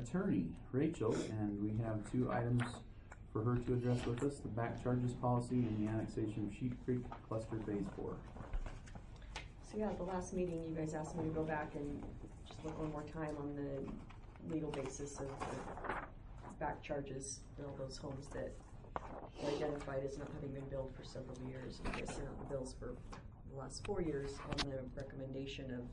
attorney, Rachel, and we have 2 items for her to address with us: the back charges policy and the annexation of Sheep Creek Cluster Phase 4. So yeah, at the last meeting, you guys asked me to go back and just look one more time on the legal basis of the back charges for all those homes that were identified as not having been billed for several years. You guys sent out the bills for the last 4 years on the recommendation of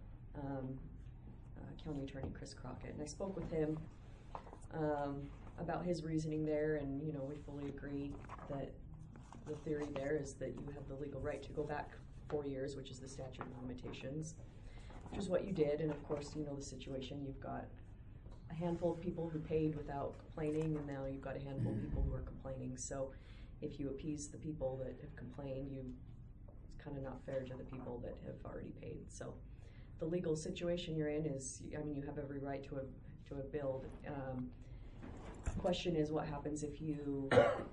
County Attorney Chris Crockett. And I spoke with him about his reasoning there, and we fully agree that the theory there is that you have the legal right to go back 4 years, which is the statute of limitations, which is what you did. And of course, the situation. You've got a handful of people who paid without complaining, and now you've got a handful of people who are complaining. So if you appease the people that have complained, it's kind of not fair to the people that have already paid. So the legal situation you're in is, you have every right to a bill. The question is, what happens if you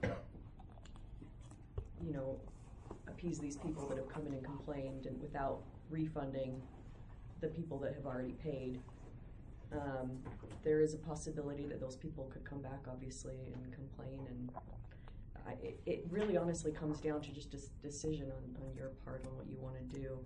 appease these people that have come in and complained, and without refunding the people that have already paid? There is a possibility that those people could come back, obviously, and complain, and it really honestly comes down to just a decision on your part on what you want to do.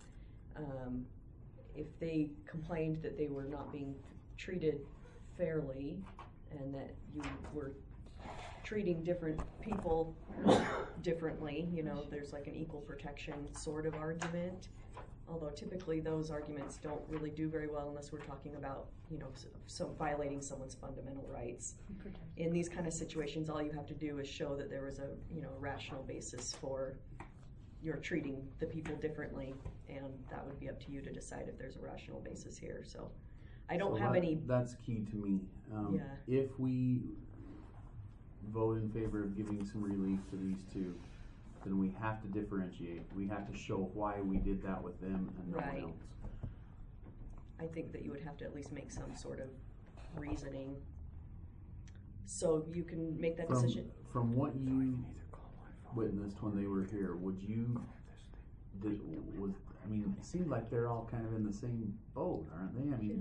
If they complained that they were not being treated fairly, and that you were treating different people differently, there's like an equal protection sort of argument. Although typically those arguments don't really do very well unless we're talking about, so violating someone's fundamental rights. In these kind of situations, all you have to do is show that there was a, rational basis for you're treating the people differently, and that would be up to you to decide if there's a rational basis here. So I don't have any. That's key to me. If we vote in favor of giving some relief to these 2, then we have to differentiate. We have to show why we did that with them and no one else. I think that you would have to at least make some sort of reasoning so you can make that decision. From what you witnessed when they were here, it seems like they're all kind of in the same boat, aren't they?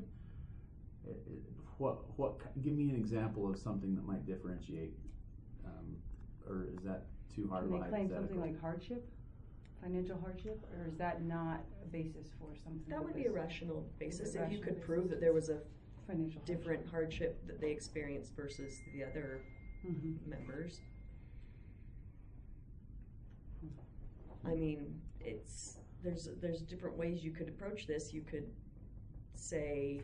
Give me an example of something that might differentiate, or is that too hard? Can they claim something like hardship, financial hardship, or is that not a basis for something? That would be a rational basis if you could prove that there was a financial different hardship that they experienced versus the other members. There's different ways you could approach this. You could say,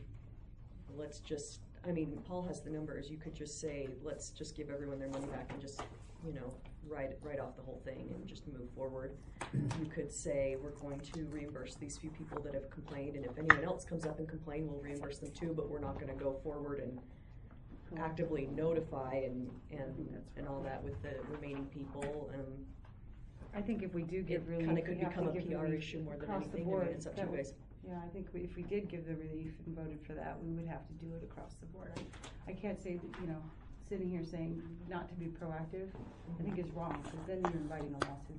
Paul has the numbers. You could just say, let's just give everyone their money back and just, write off the whole thing and just move forward. You could say, we're going to reimburse these few people that have complained, and if anyone else comes up and complain, we'll reimburse them too, but we're not going to go forward and actively notify and all that with the remaining people. I think if we do give relief, it kind of could become a PR issue more than anything. It's up to you guys. Yeah, I think if we did give the relief and voted for that, we would have to do it across the board. I can't say that, sitting here saying not to be proactive, I think is wrong, because then you're inviting a lawsuit.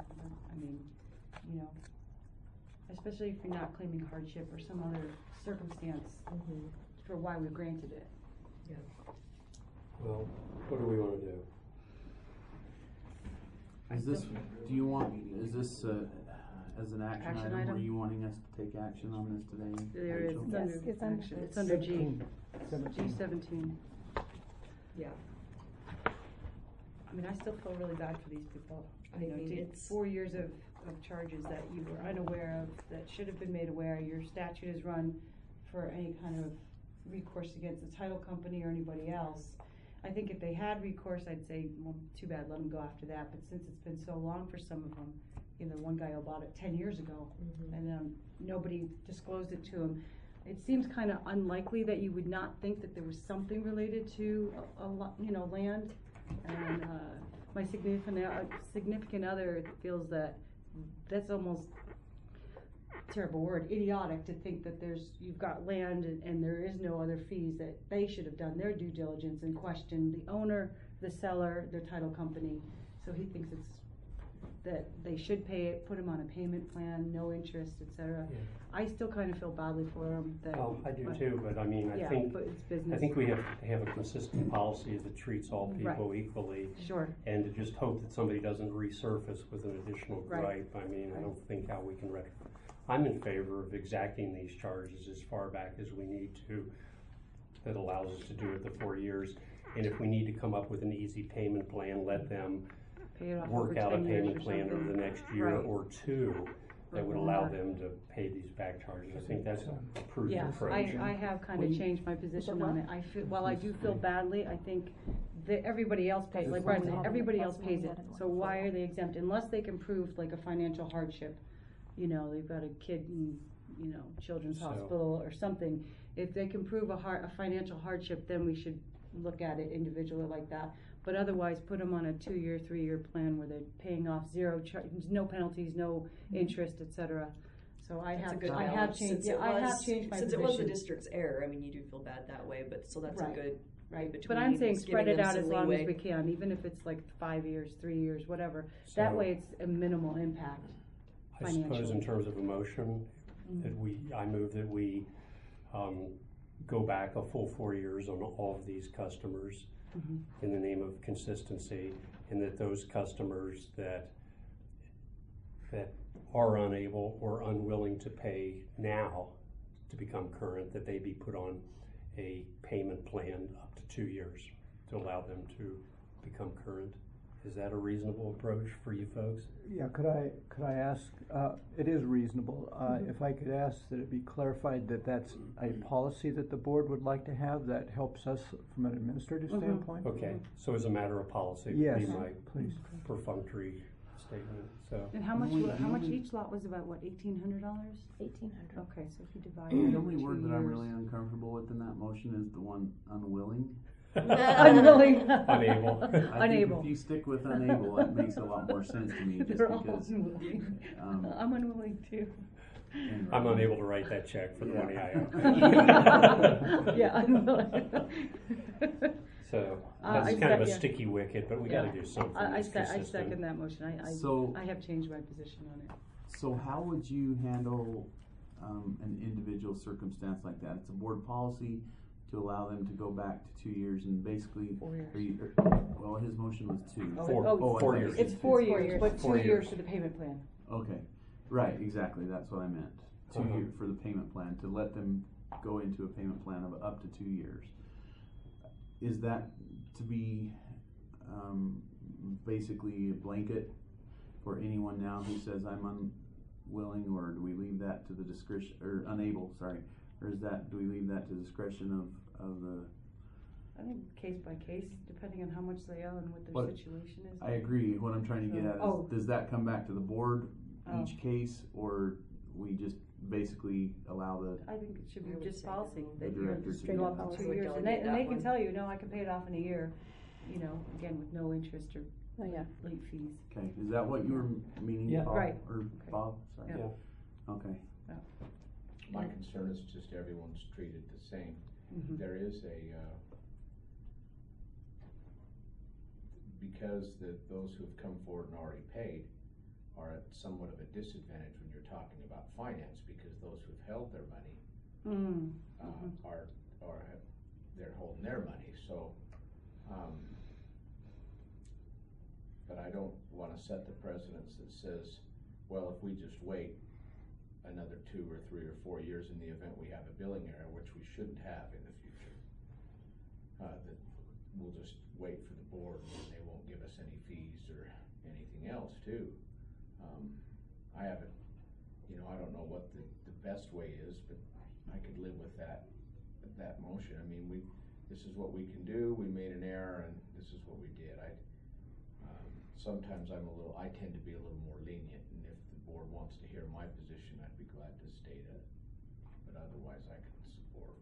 Especially if you're not claiming hardship or some other circumstance for why we granted it. Yeah. Well, what do we want to do? Is this as an action item? Are you wanting us to take action on this today? There is. It's under G. G17. Yeah. I still feel really bad for these people. It's 4 years of charges that you were unaware of, that should have been made aware. Your statute is run for any kind of recourse against the title company or anybody else. I think if they had recourse, I'd say, well, too bad, let them go after that. But since it's been so long for some of them, one guy bought it 10 years ago, and nobody disclosed it to him. It seems kind of unlikely that you would not think that there was something related to land. And my significant other feels that that's almost, terrible word, idiotic to think that you've got land and there is no other fees, that they should have done their due diligence and questioned the owner, the seller, their title company. So he thinks it's that they should pay it, put them on a payment plan, no interest, et cetera. Yeah. I still kind of feel badly for them that. Well, I do but- too, but I mean, I Yeah, think, but it's business. I think we have to have a consistent policy that treats all people equally. Sure, And to just hope that somebody doesn't resurface with an additional Right. gripe, I mean, I Right. don't think how we can I'm in favor of exacting these charges as far back as we need to, that allows us to do it the 4 years. And if we need to come up with an easy payment plan, let them pay it off work over out a 10 years payment or plan over something. the next year Right. or two that would Or allow whatever. them to pay these back charges. I think that's a prudent Yeah, approach. I have kind of changed my position on it. I feel, while I do feel badly, I think that everybody else pays, like Brian said, everybody else pays it. So why are they exempt? Unless they can prove like a financial hardship, you know, they've got a kid in, you know, children's So- hospital or something. If they can prove a financial hardship, then we should look at it individually like that. But otherwise, put them on a 2-year, 3-year plan where they're paying off no penalties, no interest, et cetera. So I That's a have, good I have balance, changed, since yeah, it I have was- changed my Since position. it was the district's error, I mean, you do feel bad that way, but, so that's a Right. good, Right, between but I'm saying just spread giving it them out as some long as leeway. we can, even if it's like 5 years, 3 years, whatever. That So- way it's a minimal impact I suppose in financially. terms of a motion, that I move that we, go back a full 4 years on all of these customers in the name of consistency, and that those customers that are unable or unwilling to pay now to become current, that they be put on a payment plan up to 2 years to allow them to become current. Is that a reasonable approach for you folks? Yeah, could I ask, it is reasonable, if I could ask that it be clarified that that's a policy that the board would like to have that helps us from an administrative standpoint? Okay, so as a matter of policy, would Yes, be my please. perfunctory statement, so. And how much, The how much only- each lot was about, what, $1,800? 1,800. Okay, so if you divide The it only into word that I'm years. really uncomfortable with in that motion is the one unwilling. Unwilling. Unable. I think Unable. if you stick with unable, it makes a lot more sense to me, just They're all because, unwilling. um, I'm unwilling too. anyway. I'm unable to write that check for the Yeah. money I owe. Yeah, unwilling. So, I that's kind of a yeah. sticky wicket, but we gotta Yeah. do something I that's consistent. second that motion. So- I have changed my position on it. So how would you handle, an individual circumstance like that? It's a board policy to allow them to go back to 2 years and basically. 4 years. Well, his motion was 2. Four. Oh, I 4 thought you years. said It's 2. 4 4 years, years. but 4 2 years years. for the payment plan. Okay, right, exactly, that's what I meant. 2 Uh-huh. years for the payment plan, to let them go into a payment plan of up to 2 years. Is that to be, basically a blanket for anyone now who says I'm unwilling, or do we leave that to the discretion, or unable, sorry, or do we leave that to the discretion of the? I think case by case, depending on how much they owe and what their But situation is. I agree, what I'm trying to get at is, Oh. does that come back to the board Oh. each case, or we just basically allow the? I think it should I be would just say policy, The that you're director straight to up do to that. 2 Would years, and delegate they that can one. tell you, no, I can pay it off in a year, you know, again, with no interest or Oh, yeah. late fees. Okay, is that what you were meaning, Yeah. Paul? Right. Or Bob, sorry? Yeah. Okay, My concern is just everyone's treated the same. Mhm. There is because those who have come forward and already paid are at somewhat of a disadvantage when you're talking about finance, because those who've held their money Mm. they're holding their money, so, but I don't wanna set the precedence that says, well, if we just wait another 2 or 3 or 4 years in the event we have a billing error, which we shouldn't have in the future, that we'll just wait for the board and they won't give us any fees or anything else too. I haven't, I don't know what the best way is, but I could live with that motion. I mean, this is what we can do, we made an error and this is what we did. Sometimes I tend to be a little more lenient, and if the board wants to hear my position, I'd be glad to state it, but otherwise I can support.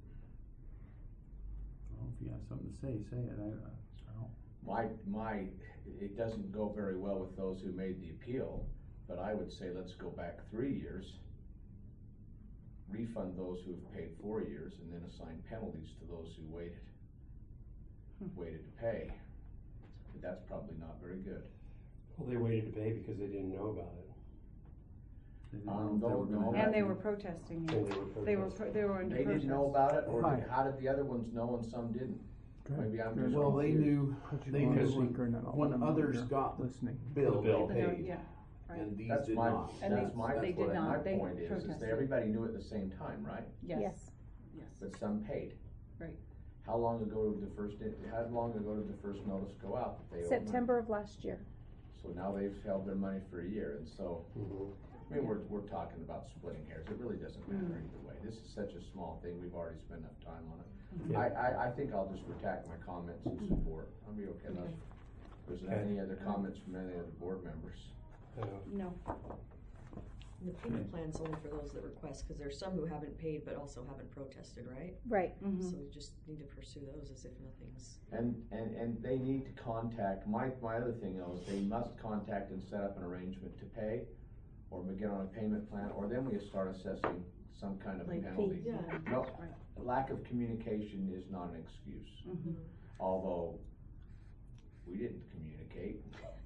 well, if you have something to say it, I don't. It doesn't go very well with those who made the appeal, but I would say let's go back 3 years, refund those who have paid 4 years, and then assign penalties to those who waited to pay. But that's probably not very good. Well, they waited to pay because they didn't know about it. They didn't know if they were gonna no. have And they to. were protesting And it. they were protesting. They were under They protest. didn't know about it, or Right. how did the other ones know and some didn't? Maybe I'm just. Well, they confused. knew, Put you they on knew speaker and then I'll when let 'em know others you're got listening. billed, The bill. they paid. Yeah, right. And these That's did my, not. And they- that's my, they did my not. They point is protested. that everybody knew at the same time, right? Yes, yes, But some paid. right. How long ago did how long ago did the first notice go out that they owed money? September of last year. So now they've held their money for a year, and so, Mhm. I mean, we're talking about splitting hairs, it really doesn't matter either way. This is such a small thing, we've already spent enough time on it. Yeah. I think I'll just retract my comments in support, I'll be okay unless there's Okay. any other comments from any other board members. No, And the payment plan's only for those that request, cause there's some who haven't paid but also haven't protested, right? Right. So we just need to pursue those as if nothing's. And they need to contact, my other thing though is they must contact and set up an arrangement to pay, or we get on a payment plan, or then we start assessing some kind of a Like penalty. fees. Yeah. No, Right. lack of communication is not an excuse, Mhm. although we didn't communicate.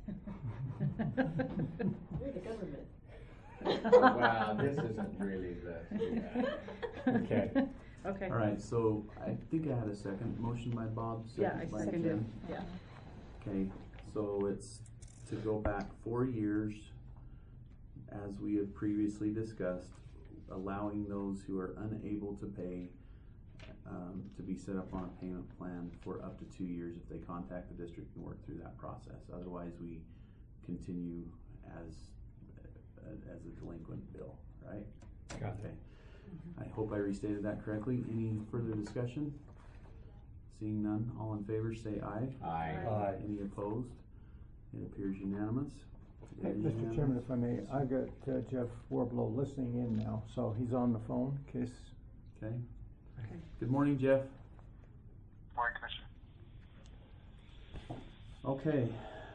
We're the government. Well, this isn't really the, yeah. Okay. Okay. Alright, so I think I had a second motion by Bob, Yeah, I second by seconded, Jen. yeah. Okay, so it's to go back 4 years, as we have previously discussed, allowing those who are unable to pay, to be set up on a payment plan for up to 2 years if they contact the district and work through that process. Otherwise, we continue as a delinquent bill, right? Got it. Okay. I hope I restated that correctly. Any further discussion? Seeing none, all in favor say aye. Aye. Any opposed? It appears unanimous. It Hey, is Mr. Chairman, unanimous. if I may, I've got Jeff Warblow listening in now, so he's on the phone, in case. Okay. Okay. Good morning, Jeff. Morning, Commissioner. Okay,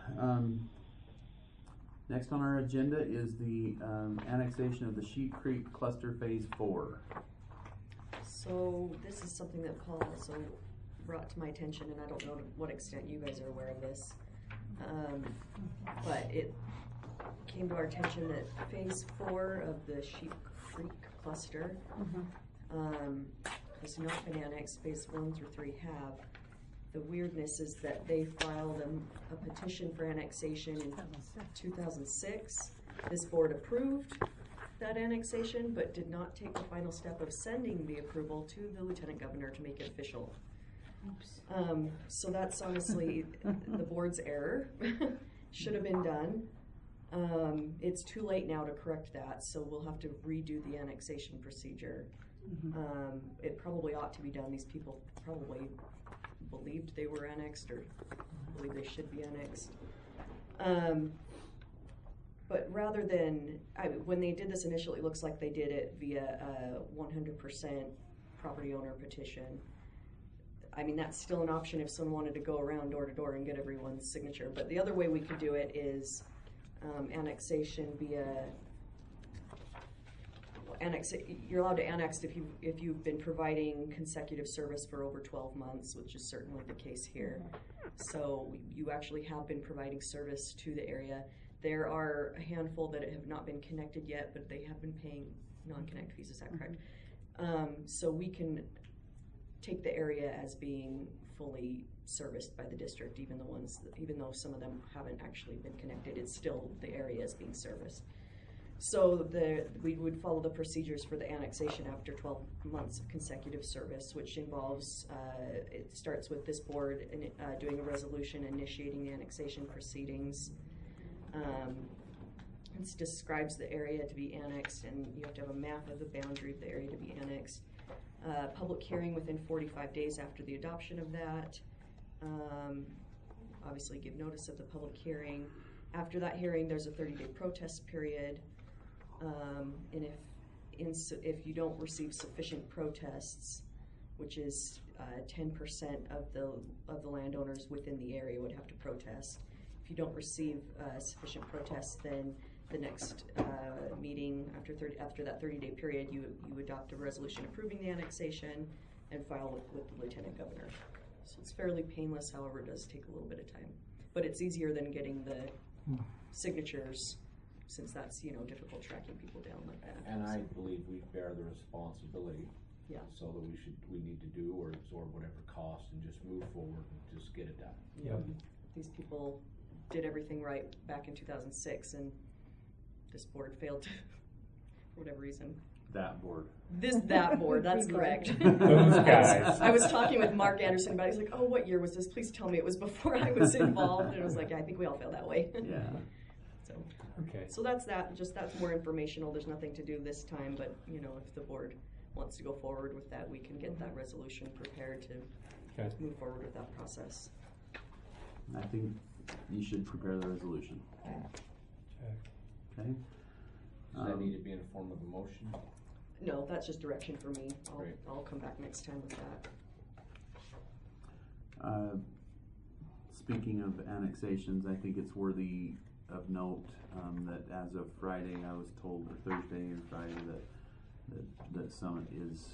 next on our agenda is the, annexation of the Sheep Creek Cluster Phase 4. So this is something that Paul also brought to my attention, and I don't know to what extent you guys are aware of this. But it came to our attention that phase 4 of the Sheep Creek cluster, has not been annexed. Phase 1 through 3 have. The weirdness is that they filed a petition for annexation in 2006. This board approved that annexation, but did not take the final step of sending the approval to the lieutenant governor to make it official. So that's honestly the board's error. Should have been done. It's too late now to correct that, so we'll have to redo the annexation procedure. It probably ought to be done. These people probably believed they were annexed or believe they should be annexed. But rather than, when they did this initially, it looks like they did it via a 100% property owner petition. I mean, that's still an option if someone wanted to go around door to door and get everyone's signature. But the other way we could do it is annexation via you're allowed to annex if you've been providing consecutive service for over 12 months, which is certainly the case here. So you actually have been providing service to the area. There are a handful that have not been connected yet, but they have been paying non-connect fees. Is that correct? So we can take the area as being fully serviced by the district, even though some of them haven't actually been connected. It's still the area is being serviced. So we would follow the procedures for the annexation after 12 months of consecutive service, which involves, it starts with this board doing a resolution initiating the annexation proceedings. It describes the area to be annexed, and you have to have a map of the boundary of the area to be annexed. Public hearing within 45 days after the adoption of that. Obviously give notice of the public hearing. After that hearing, there's a 30-day protest period. And if you don't receive sufficient protests, which is 10% of the landowners within the area would have to protest. If you don't receive sufficient protests, then the next meeting after that 30-day period, you adopt a resolution approving the annexation and file with the lieutenant governor. So it's fairly painless. However, it does take a little bit of time, but it's easier than getting the signatures, since that's, difficult tracking people down like that. And I believe we bear the responsibility. Yeah. So that we need to do or absorb whatever cost and just move forward and just get it done. Yep. These people did everything right back in 2006, and this board failed to, for whatever reason. That board. That board, that's correct. Those guys. I was talking with Mark Anderson about it. He's like, oh, what year was this? Please tell me it was before I was involved. And I was like, yeah, I think we all feel that way. Yeah. So that's that. That's more informational. There's nothing to do this time, but, if the board wants to go forward with that, we can get that resolution prepared to move forward with that process. I think you should prepare the resolution. Okay. Does that need to be in the form of a motion? No, that's just direction for me. Great. I'll come back next time with that. Speaking of annexations, I think it's worthy of note that as of Friday, I was told, or Thursday or Friday, that Summit is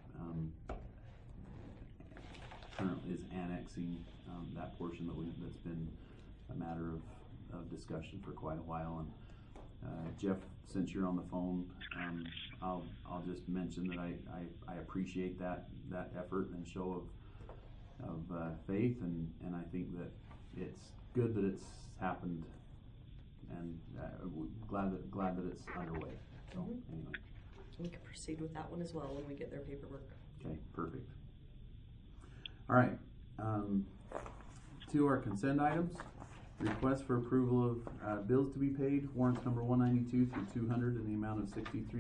currently annexing that portion that's been a matter of discussion for quite a while. And Jeff, since you're on the phone, I'll just mention that I appreciate that effort and show of faith, and I think that it's good that it's happened, and glad that it's underway. So anyway, We can proceed with that one as well when we get their paperwork. okay, perfect. All right, to our consent items. Request for approval of bills to be paid, warrants number 192 through 200 in the amount of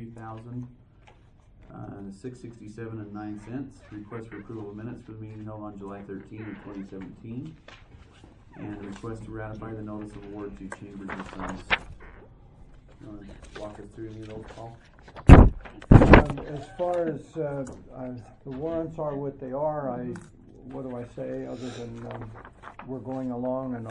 $63,667.09. Request for approval of minutes for the meeting held on July 13 of 2017. And a request to ratify the notice of award to Chambers and Sons. You want to walk us through any of those, Paul? As far as the warrants are what they are, what do I say other than we're going along and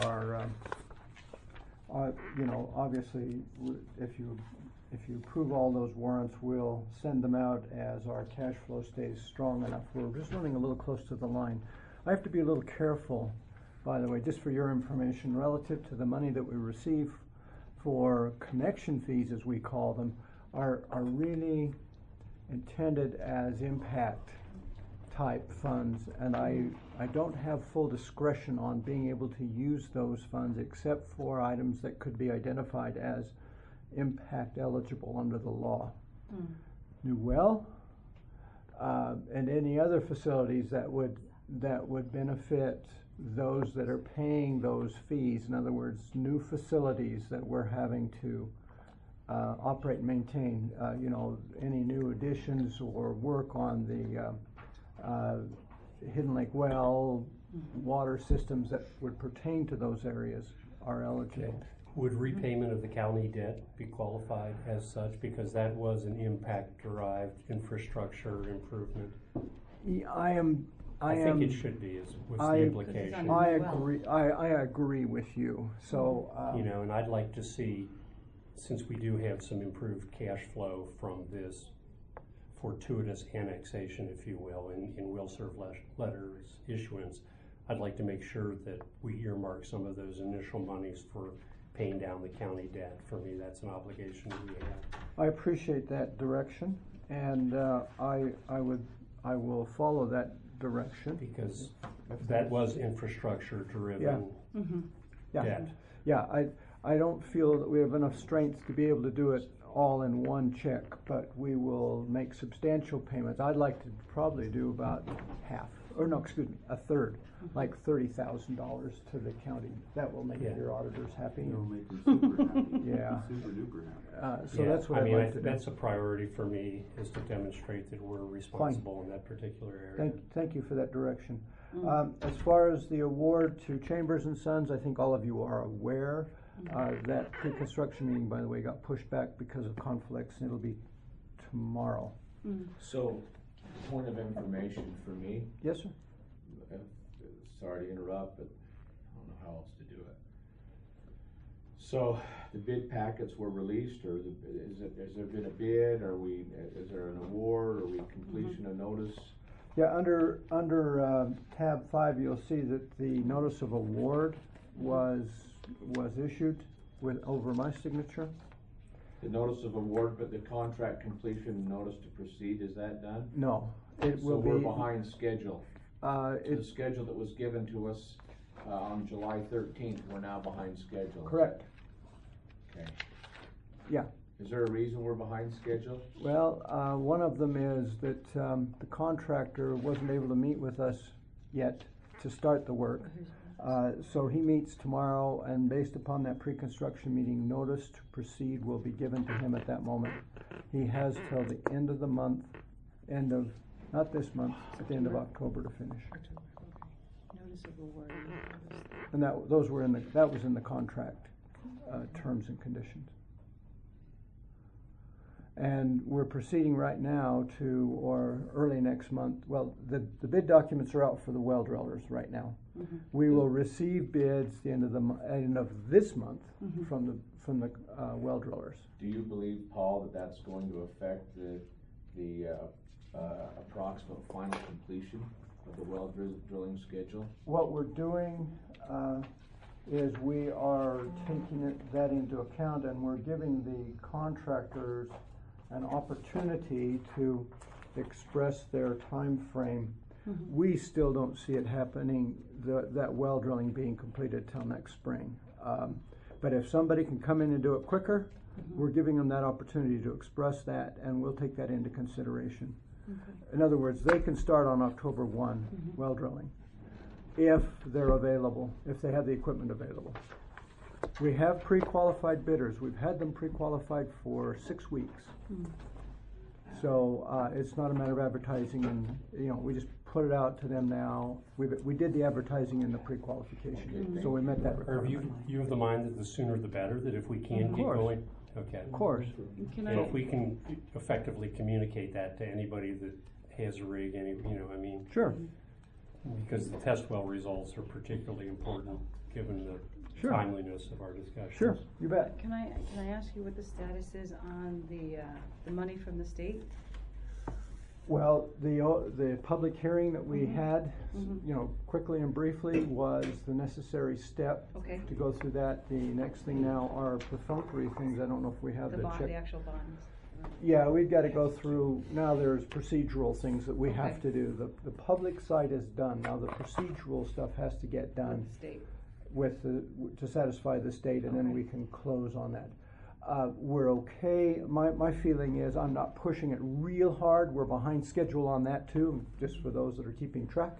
obviously if you approve all those warrants, we'll send them out as our cash flow stays strong enough. We're just running a little close to the line. I have to be a little careful, by the way, just for your information, relative to the money that we receive for connection fees, as we call them, are really intended as impact type funds, and I don't have full discretion on being able to use those funds except for items that could be identified as impact eligible under the law. New well, and any other facilities that would benefit those that are paying those fees. In other words, new facilities that we're having to operate and maintain, any new additions or work on the Hidden Lake well, water systems that would pertain to those areas are eligible. Okay. Would repayment of the county debt be qualified as such, because that was an impact-derived infrastructure improvement? I think it should be, was the implication. I agree. I agree with you. So and I'd like to see, since we do have some improved cash flow from this fortuitous annexation, if you will, in will serve letters issuance, I'd like to make sure that we earmark some of those initial monies for paying down the county debt. For me, that's an obligation we have. I appreciate that direction, and I will follow that direction, because that was infrastructure driven debt. I don't feel that we have enough strength to be able to do it all in one check, but we will make substantial payments. I'd like to probably do about a third, like $30,000 to the county. That will make your auditors happy. It'll make them super happy. Yeah. Super duper happy. So that's what I'd like to do. That's a priority for me, is to demonstrate that we're responsible in that particular area. Thank you for that direction. As far as the award to Chambers and Sons, I think all of you are aware that pre-construction meeting, by the way, got pushed back because of conflicts, and it'll be tomorrow. So, point of information for me. Yes, sir. Sorry to interrupt, but I don't know how else to do it. So, the bid packets were released, or has there been a bid? Is there an award? Are we completion of notice? Yeah, under tab 5, you'll see that the notice of award was issued, over my signature. The notice of award, but the contract completion notice to proceed, is that done? No, it will be. So we're behind schedule. The It's schedule that was given to us, on July 13th, we're now behind schedule. correct, Okay. yeah. Is there a reason we're behind schedule? Well, one of them is that the contractor wasn't able to meet with us yet to start the work. So he meets tomorrow, and based upon that pre-construction meeting, notice to proceed will be given to him at that moment. He has till the end of the month, not this month, but the end of October to finish. Notice of award. And that was in the contract, terms and conditions. And we're proceeding right now to, or early next month, well, the bid documents are out for the well drillers right now. Mm-hmm. We will receive bids the end of this month Mm-hmm. from the well drillers. Do you believe, Paul, that that's going to affect the approximate final completion of the well drilling schedule? What we're doing is we are taking that into account, and we're giving the contractors an opportunity to express their time frame. Mm-hmm. We still don't see it happening, that well drilling being completed till next spring. But if somebody can come in and do it quicker, Mm-hmm. we're giving them that opportunity to express that, and we'll take that into consideration. Okay. In other words, they can start on October 1, Mm-hmm. well drilling, if they're available, if they have the equipment available. We have pre-qualified bidders. We've had them pre-qualified for 6 weeks. So it's not a matter of advertising, and we just put it out to them now. We did the advertising in the pre-qualification, Okay, so we met that Are requirement. you of the mind that the sooner the better, that if we can Of get course. going? Okay. Of course. Can And I, if we can effectively communicate that to anybody that has a rig, Sure. because the test well results are particularly important, given the Sure. timeliness of our discussion. Sure, you bet. can I ask you what the status is on the money from the state? Well, the public hearing that we Mhm. had, Mhm. quickly and briefly, was the necessary step Okay. to go through that. The next thing now are perfunctory things. I don't know if we have The the bond, check. the actual bonds. Yeah, we've got to go through, now there's procedural things that we have Okay. to do. The public side is done. Now the procedural stuff has to get done With the state. to satisfy the state, and then Okay. we can close on that. We're okay. My feeling is I'm not pushing it real hard. We're behind schedule on that too, just for those that are keeping track.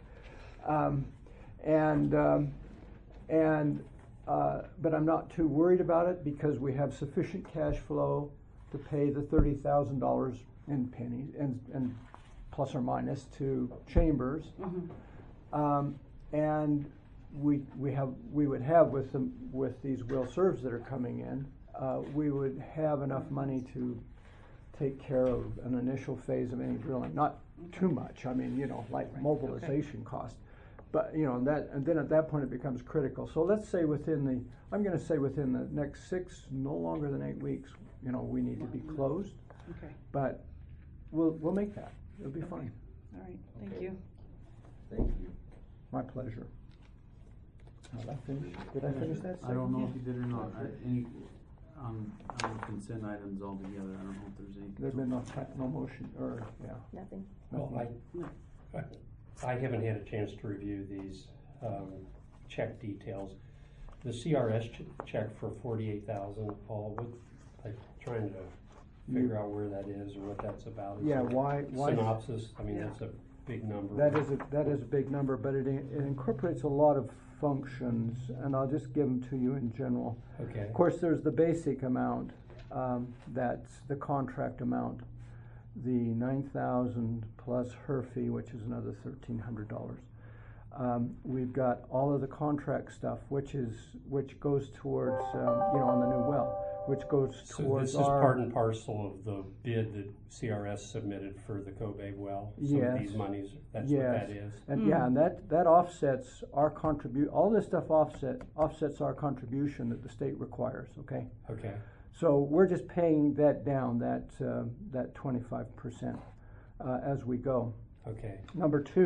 But I'm not too worried about it because we have sufficient cash flow to pay the $30,000 in pennies and plus or minus to Chambers. Mm-hmm. And we would have with these will serves that are coming in, we would have enough money to take care of an initial phase of any drilling. Not too much. I mean, like Right, mobilization cost. But and then at that point it becomes critical. So let's say I'm going to say within the next 6, no longer than 8 weeks, we need to be closed. Okay, But we'll make that. It'll be Okay. fine. all right, thank Okay. you. Thank you. My pleasure. Did I finish that? I don't know segment? if you did or not. Any, on consent items altogether, I don't know if there's any. There's been no motion, or, yeah. Nothing. Well, I haven't had a chance to review these check details. The CRS check for 48,000, Paul, trying to figure out where that is or what that's about. Is Yeah, it why? Synopsis, I mean, Yeah. that's a big number. That is a big number, but it incorporates a lot of functions, and I'll just give them to you in general. Okay. Of course, there's the basic amount, that's the contract amount, the 9,000 plus her fee, which is another $1,300. We've got all of the contract stuff, which goes towards, on the new well, which goes So towards this is our. part and parcel of the bid that CRS submitted for the Kobe well? Some of Yes. these monies, that's Yes. what that is? And yeah, and that offsets our all this stuff offsets our contribution that the state requires, okay? Okay. So we're just paying that down, that 25%, as we go. Okay. Number 2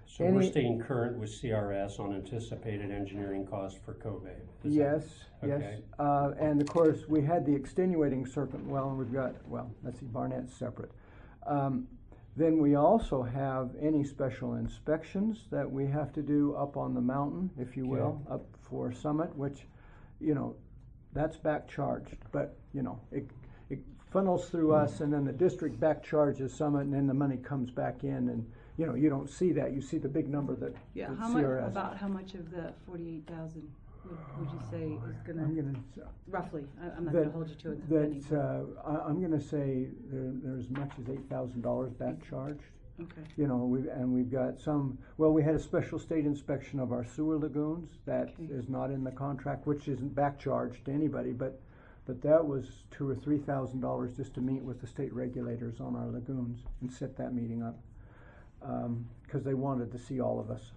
So we're Any- staying current with CRS on anticipated engineering costs for Cove. Is that- Yes, yes. Okay. And of course, we had the extenuating circuit well, and we've got, let's see, Barnett's separate. Then we also have any special inspections that we have to do up on the mountain, if you will, up for Summit, which, that's back charged, but, it funnels through us, and then the district back charges Summit, and then the money comes back in, and, you don't see that, you see the big number that Yeah, that how much, CRS. about how much of the 48,000 would you say is I'm gonna, gonna, roughly, I'm not That- gonna hold you to it. penny. I'm gonna say there's as much as $8,000 back charged. Okay, We've got some, we had a special state inspection of our sewer lagoons. That Okay. is not in the contract, which isn't back charged to anybody, but that was $2,000 or $3,000 just to meet with the state regulators on our lagoons and set that meeting up. 'Cause they wanted to see all of us.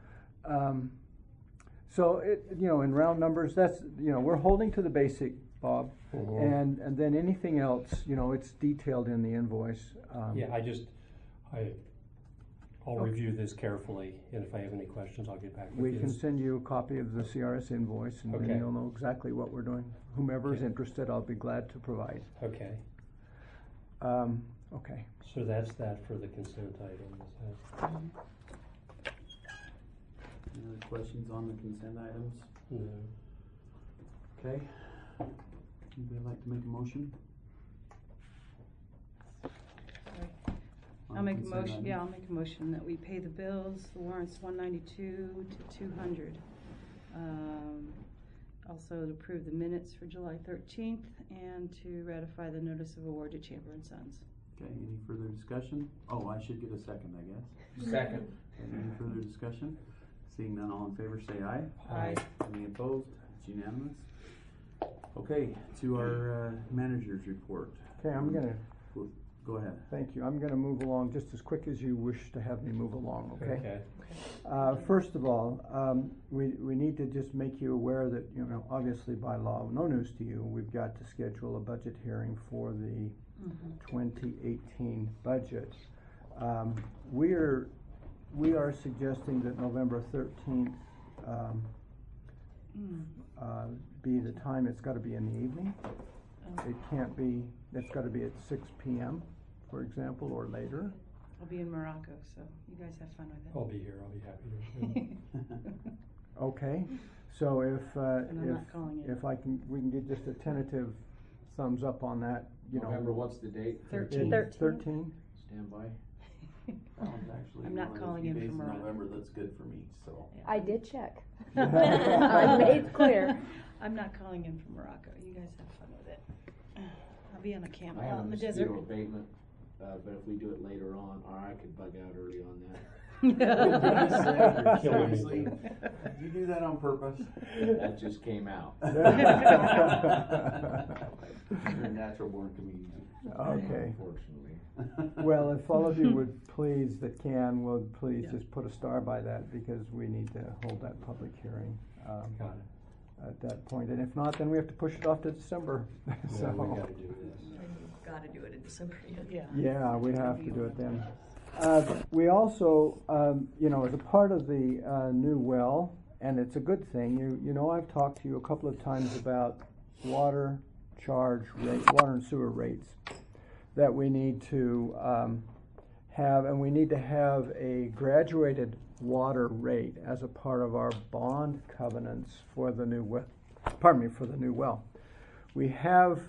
So in round numbers, that's, we're holding to the basic, Bob. Mhm. And then anything else, it's detailed in the invoice. Yeah, I'll review this carefully, and if I have any questions, I'll get back with you. We can send you a copy of the CRS invoice, and then Okay. you'll know exactly what we're doing. Whomever is Okay. interested, I'll be glad to provide. Okay, Okay. so that's that for the consent item, is that? Any other questions on the consent items? No. Okay. Anybody like to make a motion? I'll make a motion, I'll make a motion that we pay the bills, the warrants 192 to 200. Also to approve the minutes for July 13th and to ratify the notice of award to Chamber and Sons. Okay, any further discussion? Oh, I should get a second, I guess. Second. Okay, any further discussion? Seeing none, all in favor, say aye. Aye. Any opposed? It's unanimous. Okay, to our manager's report. Okay, Go ahead. thank you. I'm gonna move along just as quick as you wish to have me move along, okay? Okay, First of all, we need to just make you aware that, obviously by law, no news to you, we've got to schedule a budget hearing for the 2018 budget. We are suggesting that November 13th be the time. It's gotta be in the evening. It can't be, it's gotta be at 6 p.m., for example, or later. I'll be in Morocco, so you guys have fun with it. I'll be here, I'll be happy to. Okay, so And I'm not calling it. if we can get just a tentative thumbs up on that, November, what's the date? 13. 13? Stand by. I'm not calling in from Morocco. November that's good for me, so. I did check. I made it clear. I'm not calling in from Morocco. You guys have fun with it. I'll be on a camel I have out a in the desert. mosquito abatement, but if we do it later on, or I could bug out early on that. You're killing me. Seriously? Did you do that on purpose? That just came out. You're a natural born comedian. Okay. Unfortunately. Well, if all of you would please, that can, will please Yeah. just put a star by that, because we need to hold that public hearing Got it. at that point. And if not, then we have to push it off to December. Yeah, we So, gotta do this. Gotta do it in December. Yeah. yeah, we have to do it then. We also, as a part of the new well, and it's a good thing, I've talked to you a couple of times about water and sewer rates that we need to have, and we need to have a graduated water rate as a part of our bond covenants for the new well. For the new well. We have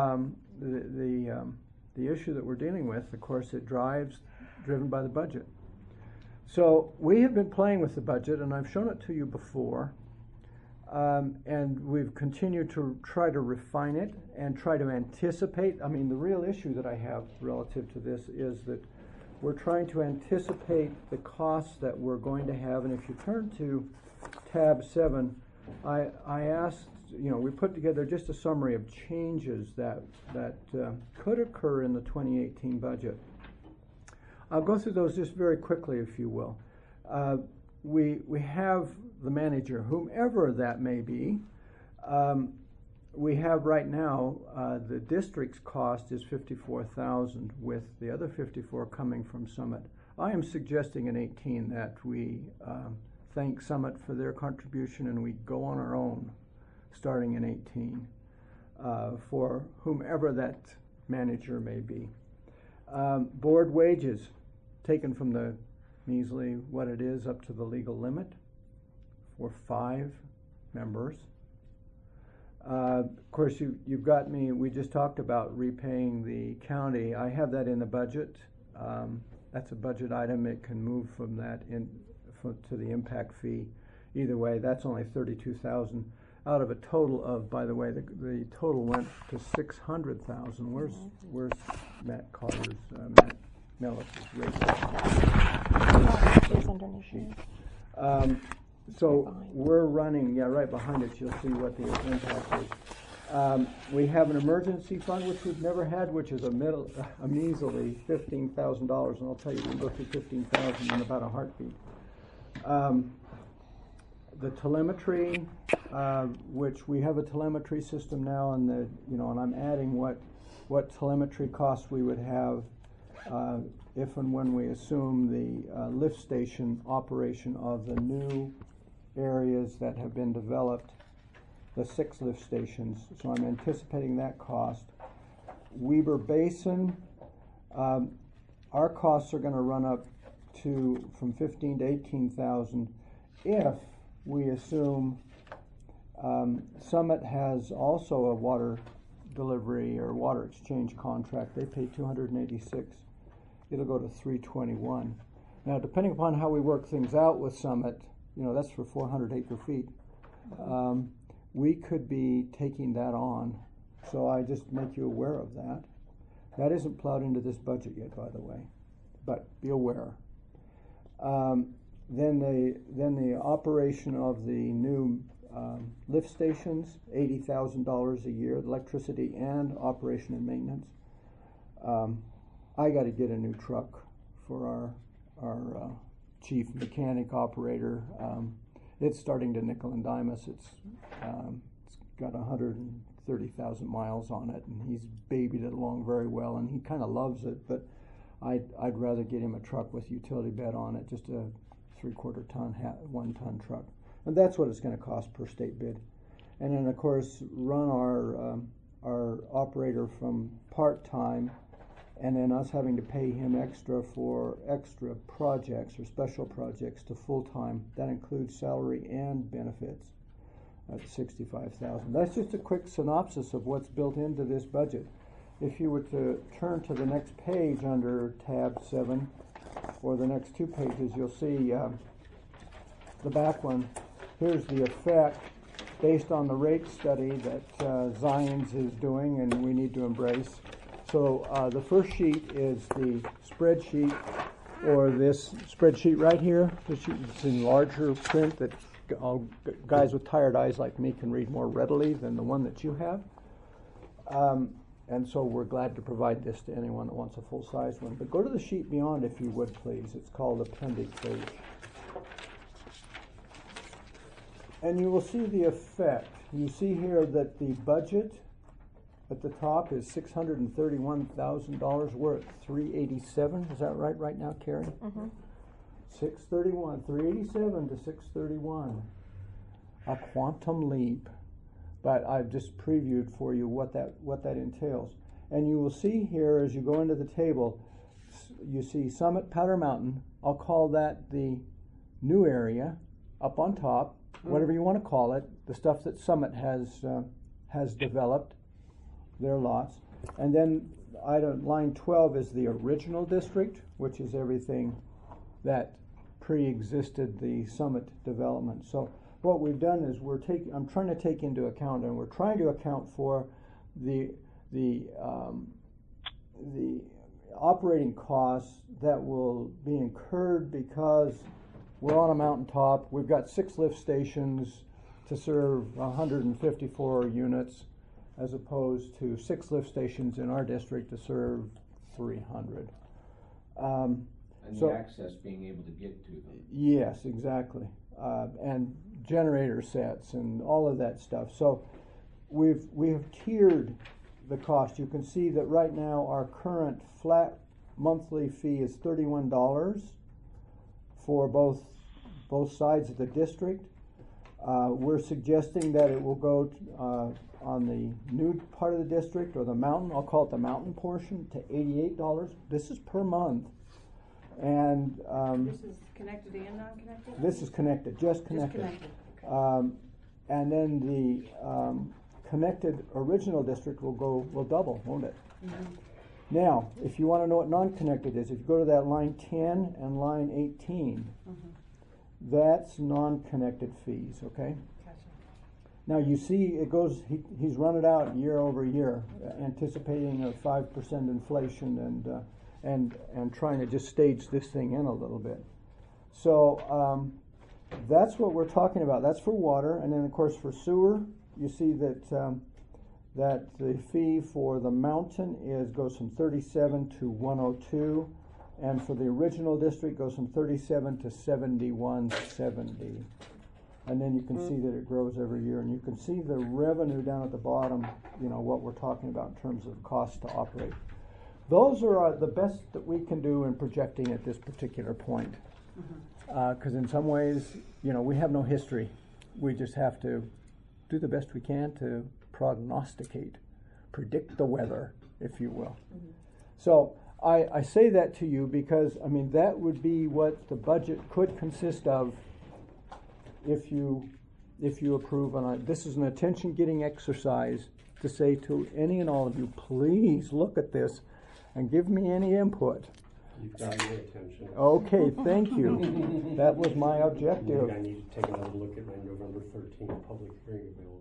the issue that we're dealing with. Of course, driven by the budget. So we have been playing with the budget, and I've shown it to you before, and we've continued to try to refine it and try to anticipate. I mean, the real issue that I have relative to this is that we're trying to anticipate the costs that we're going to have. And if you turn to tab 7, I asked, we put together just a summary of changes that could occur in the 2018 budget. I'll go through those just very quickly, if you will. We have the manager, whomever that may be. We have right now, the district's cost is $54,000, with the other $54,000 coming from Summit. I am suggesting in 18 that we thank Summit for their contribution and we go on our own starting in 18 for whomever that manager may be. Board wages taken from the measly what it is up to the legal limit for 5 members. Of course, you've got me, we just talked about repaying the county. I have that in the budget. That's a budget item. It can move from that to the impact fee. Either way, that's only $32,000 out of a total of, by the way, the total went to $600,000. Where's Matt Carter's, Matt Mellis's rate? It's underneath Sheet. it. So we're running, right behind it, you'll see what the impact is. We have an emergency fund, which we've never had, which is a measly $15,000, and I'll tell you, we go through $15,000 in about a heartbeat. The telemetry, which we have a telemetry system now, and and I'm adding what telemetry costs we would have if and when we assume the lift station operation of the new areas that have been developed, the 6 lift stations. So I'm anticipating that cost. Weber Basin, our costs are going to run up to from 15 to 18,000 if we assume Summit has also a water delivery or water exchange contract. They pay $286. It'll go to $321. Now, depending upon how we work things out with Summit, that's for 400 acre feet. We could be taking that on. So I just make you aware of that. That isn't plowed into this budget yet, by the way, but be aware. Then the operation of the new lift stations, $80,000 a year, electricity and operation and maintenance. I got to get a new truck for our chief mechanic operator. It's starting to nickel and dime us. It's got 130,000 miles on it, and he's babied it along very well, and he kind of loves it. But I'd rather get him a truck with utility bed on it, just a 3/4 ton, 1 ton truck, and that's what it's going to cost per state bid. And then of course run our operator from part-time, and then us having to pay him extra for extra projects or special projects to full-time. That includes salary and benefits at $65,000. That's just a quick synopsis of what's built into this budget. If you were to turn to the next page under tab 7, or the next 2 pages, you'll see the back one. Here's the effect based on the rate study that Zions is doing and we need to embrace. So the first sheet is the spreadsheet, or this spreadsheet right here. It's in larger print that guys with tired eyes like me can read more readily than the one that you have. And so we're glad to provide this to anyone that wants a full-size one. But go to the sheet beyond, if you would, please. It's called Appendix H. And you will see the effect. You see here that the budget at the top is $631,000. We're at $387. Is that right now, Carrie? Mm-hmm. 631, 387 to 631. A quantum leap. But I've just previewed for you what that entails. And you will see here as you go into the table, you see Summit Powder Mountain. I'll call that the new area up on top, whatever you want to call it, the stuff that Summit has developed, their lots. And then line 12 is the original district, which is everything that pre-existed the Summit development. So what we've done is I'm trying to take into account, and we're trying to account for the operating costs that will be incurred because we're on a mountaintop. We've got 6 lift stations to serve 154 units, as opposed to 6 lift stations in our district to serve 300. And the access being able to get to them. Yes, exactly. And generator sets and all of that stuff. So we have tiered the cost. You can see that right now our current flat monthly fee is $31 for both sides of the district. We're suggesting that it will go on the new part of the district, or the mountain, I'll call it the mountain portion, to $88. This is per month. And This is connected and non-connected? this is connected, just connected. Just connected, okay. And then the connected original district will double, won't it? Mhm. Now, if you want to know what non-connected is, if you go to that line 10 and line 18, that's non-connected fees, okay? Gotcha. Now you see it goes, he's run it out year over year, anticipating a 5% inflation and trying to just stage this thing in a little bit. So that's what we're talking about. That's for water, and then of course for sewer, you see that that the fee for the mountain goes from 37 to 102, and for the original district goes from 37 to 71.70. And then you can see that it grows every year, and you can see the revenue down at the bottom, you know, what we're talking about in terms of cost to operate. Those are the best that we can do in projecting at this particular point. Because in some ways, you know, we have no history. We just have to do the best we can to prognosticate, predict the weather, if you will. So I say that to you because, I mean, that would be what the budget could consist of if you approve. And this is an attention-getting exercise to say to any and all of you, please look at this and give me any input. You've got my attention. Okay, thank you. That was my objective. I need to take another look at my November 13th public hearing availability.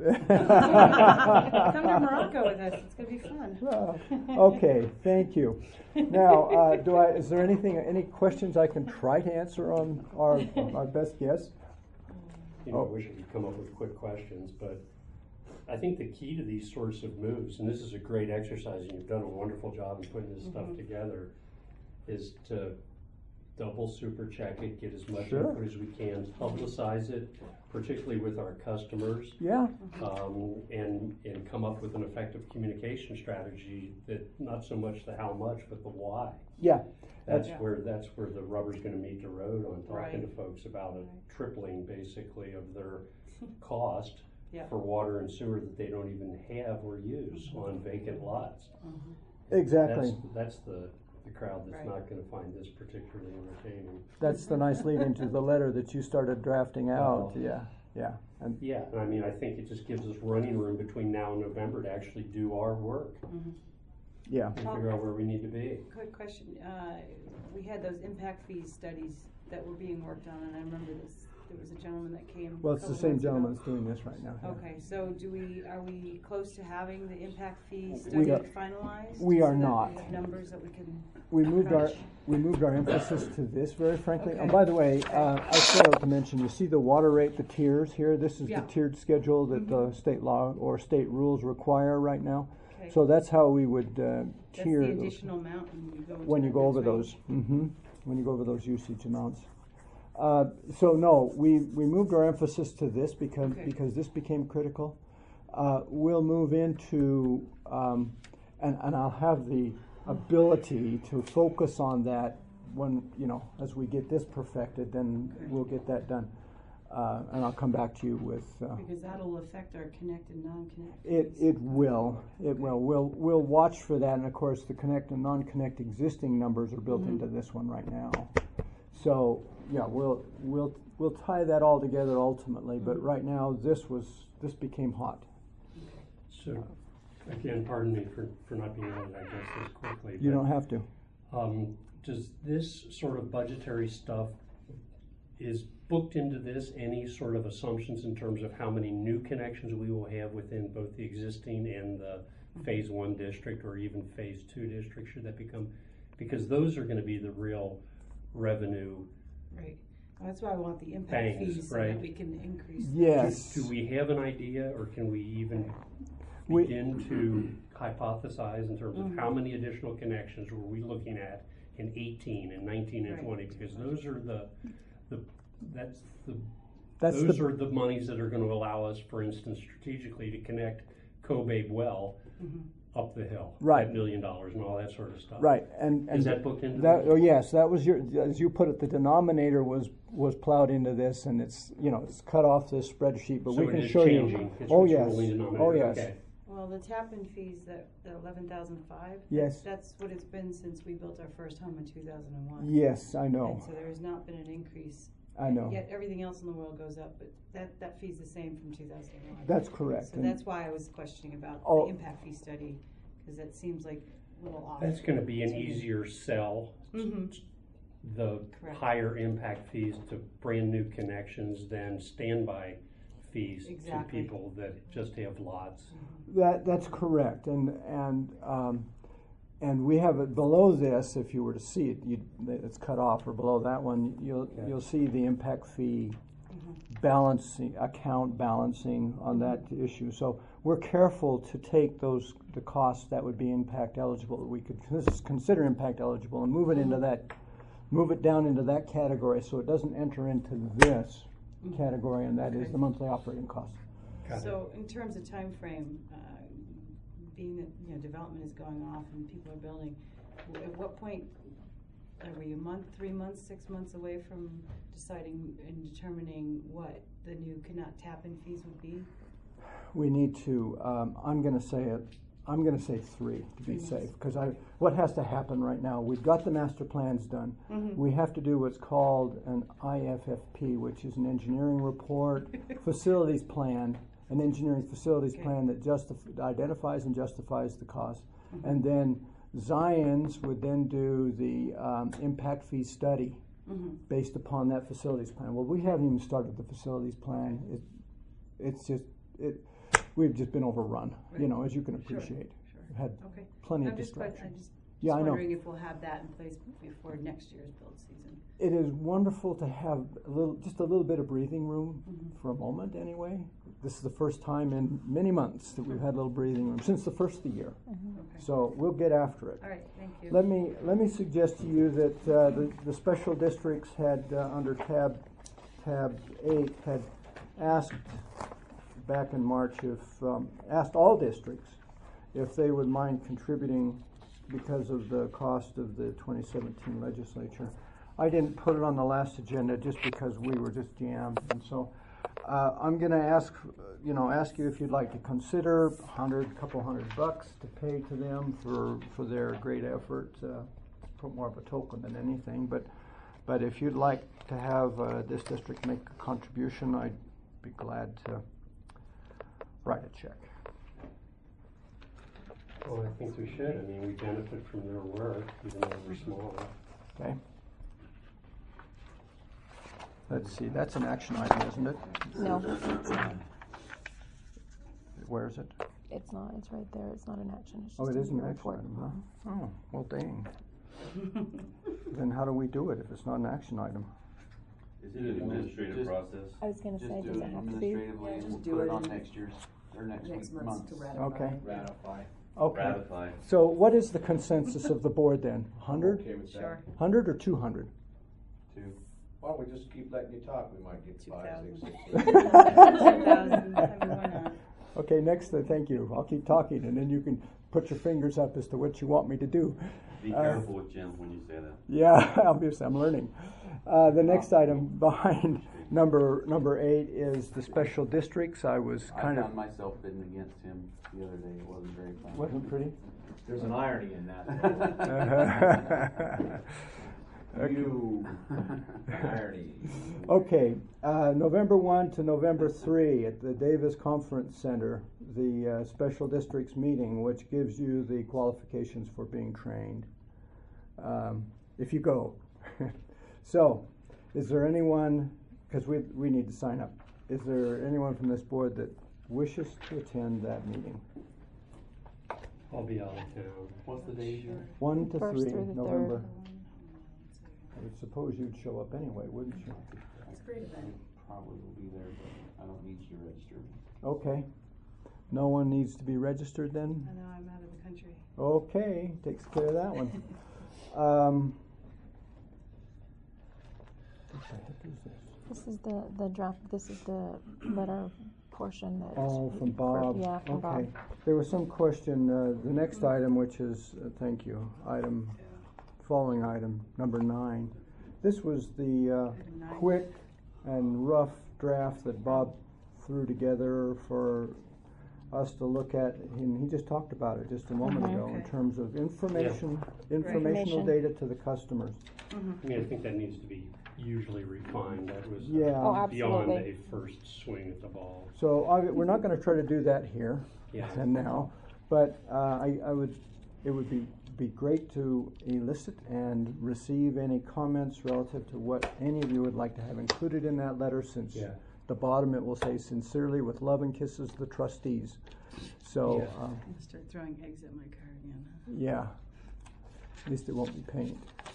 Come to Morocco with us. It's going to be fun. Okay, thank you. Now, is there any questions I can try to answer on our best guess? You know, I wish I could come up with quick questions, but I think the key to these sorts of moves, and this is a great exercise, and you've done a wonderful job in putting this stuff together, is to double super check it, get as much Sure. input as we can, publicize it, particularly with our customers, Yeah, and come up with an effective communication strategy that not so much the how much, but the why. yeah. That's where the rubber's going to meet the road on talking Right. to folks about a tripling basically of their cost Yeah. for water and sewer that they don't even have or use on vacant lots. Exactly. That's the crowd that's Right. not going to find this particularly entertaining. That's the nice lead into the letter that you started drafting out. Well, Yeah. And Yeah, and I mean, I think it just gives us running room between now and November to actually do our work yeah. and figure out where we need to be. Quick question. We had those impact fees studies that were being worked on, and I remember this. There was a gentleman that came. Well, it's the a couple same months ago. gentleman that's doing this right now. yeah. Okay, so are we close to having the impact fee We study are- finalized? we are so that not. We have numbers that we can. We moved our crunch? emphasis to this, very frankly. Okay. And by the way, I failed to mention, you see the water rate, the tiers here. This is Yeah. the tiered schedule that the state law or state rules require right now. Okay. So that's how we would That's tier the those additional amount when you go over those. When you go over those usage amounts. So no, we moved our emphasis to this because this became critical. We'll move into and I'll have the ability to focus on that when, you know, as we get this perfected, then we'll get that done. And I'll come back to you with. Because that'll affect our connect and non-connect. It will. We'll watch for that, and of course, the connect and non-connect existing numbers are built into this one right now. So yeah, we'll tie that all together ultimately. But right now, this became hot. So, again, pardon me for not being able to digest this quickly. You but, don't have to. Does this sort of budgetary stuff is booked into this any sort of assumptions in terms of how many new connections we will have within both the existing and the phase 1 district or even phase 2 district should that become, because those are going to be the real revenue. Right. That's why I want the impact Bangs, fees so right. that we can increase. Yes. Do we have an idea, or can we even We- begin to hypothesize in terms of how many additional connections were we looking at in 18 and 19 and Right. 20? Because those are That's those the are the monies that are going to allow us, for instance, strategically to connect Cobabe well up the hill. Right. $1 million and all that sort of stuff. Right, and Is that booked into that? this? Oh, yes, that was your, as you put it, the denominator was plowed into this, and it's, it's cut off this spreadsheet, but So we it can is show changing. you. It's Oh, what's yes, rolling denominator. oh, yes, Okay. Well, the tap-in fees, the 11,005. Yes. That's what it's been since we built our first home in 2001. yes, I know, And so there has not been an increase. I know. Yet everything else in the world goes up, but that fee's the same from 2001. That's correct. So and- that's why I was questioning about Oh. the impact fee study, because that seems like a little off. That's going to be an to me. easier sell. Mhm. The Correct. higher impact fees to brand new connections than standby fees Exactly. to people that just have lots. That's correct, and we have it below this. If you were to see it, it's cut off, or below that one, you'll see the impact fee balancing, account balancing on that issue. So we're careful to take the costs that would be impact eligible, that we could consider impact eligible, and move it down into that category, so it doesn't enter into this category, and that is Okay. the monthly operating cost. Got it. So in terms of time frame, being that development is going off and people are building, at what point are we? A month, 3 months, 6 months away from deciding and determining what the new cannot tap in fees would be? We need to. I'm going to say 3 to be 3 safe, months. because what has to happen right now? We've got the master plans done. We have to do what's called an IFFP, which is an engineering report, facilities plan, an engineering facilities Okay. plan that identifies and justifies the cost, and then Zions would then do the impact fee study based upon that facilities plan. Well, we haven't even started the facilities plan. We've just been overrun, Right. as you can Sure, appreciate. sure. We've had Okay. plenty of I'm just distraction. just I know. wondering if we'll have that in place before next year's build season. It is wonderful to have just a little bit of breathing room for a moment anyway. This is the first time in many months that we've had a little breathing room, since the first of the year. Okay. So we'll get after it. All right, thank you. Let me suggest to you that the special districts had, under tab 8, had asked back in March asked all districts if they would mind contributing because of the cost of the 2017 legislature. I didn't put it on the last agenda just because we were just jammed, and so I'm going to ask you if you'd like to consider a couple $100 to pay to them for their great effort. Put more of a token than anything, but if you'd like to have this district make a contribution, I'd be glad to write a check. Well, I think we should. I mean, we benefit from their work, even though we're small. Okay. Let's see. That's an action item, isn't it? No, it's not. Where is it? It's not. It's right there. It's not an action. It's Oh, just it a is an action report. item, huh? Oh, well, dang. Then how do we do it if it's not an action item? Is it an administrative process? I was gonna Just say, do does it it have to be? administratively, and Just we'll do put it it on in next year's, or next Next week's month to month. ratify. Okay. Ratify. Okay. Ratify. So what is the consensus of the board then? 100? Okay with that. Sure. 100 or 200? Two. Why don't we just keep letting you talk? We might get 5, 6, 2,000. 6. 2,000, I mean, why not? Okay, next, thank you. I'll keep talking, and then you can put your fingers up as to what you want me to do. Be careful with Jim when you say that. Yeah, obviously, I'm learning. The next item behind number 8 is the special districts. I was I kind of found myself bidding against him the other day. It wasn't very fun. wasn't pretty. There's an irony in that. You. Irony. Okay, November 1 to November 3 at the Davis Conference Center, the special districts meeting, which gives you the qualifications for being trained, if you go. So, is there anyone, because we need to sign up, is there anyone from this board that wishes to attend that meeting? I'll be out of town. What's the date here? 1 to 1st 3 through the November. 3rd. I would suppose you'd show up anyway, wouldn't you? It's a great event. Probably will be there, but I don't need you to register me. Okay. No one needs to be registered then? I know, I'm out of the country. Okay, takes care of that one. What the heck is this? This is the draft. This is the letter of portion that. Oh, from Bob. Yeah, from Bob. Okay. There was some question, the next item, which is, thank you, following item, number 9. This was the Item 9. quick and rough draft that Bob threw together for us to look at, and he just talked about it just a moment ago in Okay. terms of informational Information. data to the customers. I mean, I think that needs to be usually refined. That was Yeah. Oh, beyond absolutely. a first swing at the ball. So we're not going to try to do that here Yeah. and now, but it would be great to elicit and receive any comments relative to what any of you would like to have included in that letter, since Yeah. the bottom it will say sincerely with love and kisses the trustees. So Yeah. I'm gonna start throwing eggs at my car again. yeah, at least it won't be paint.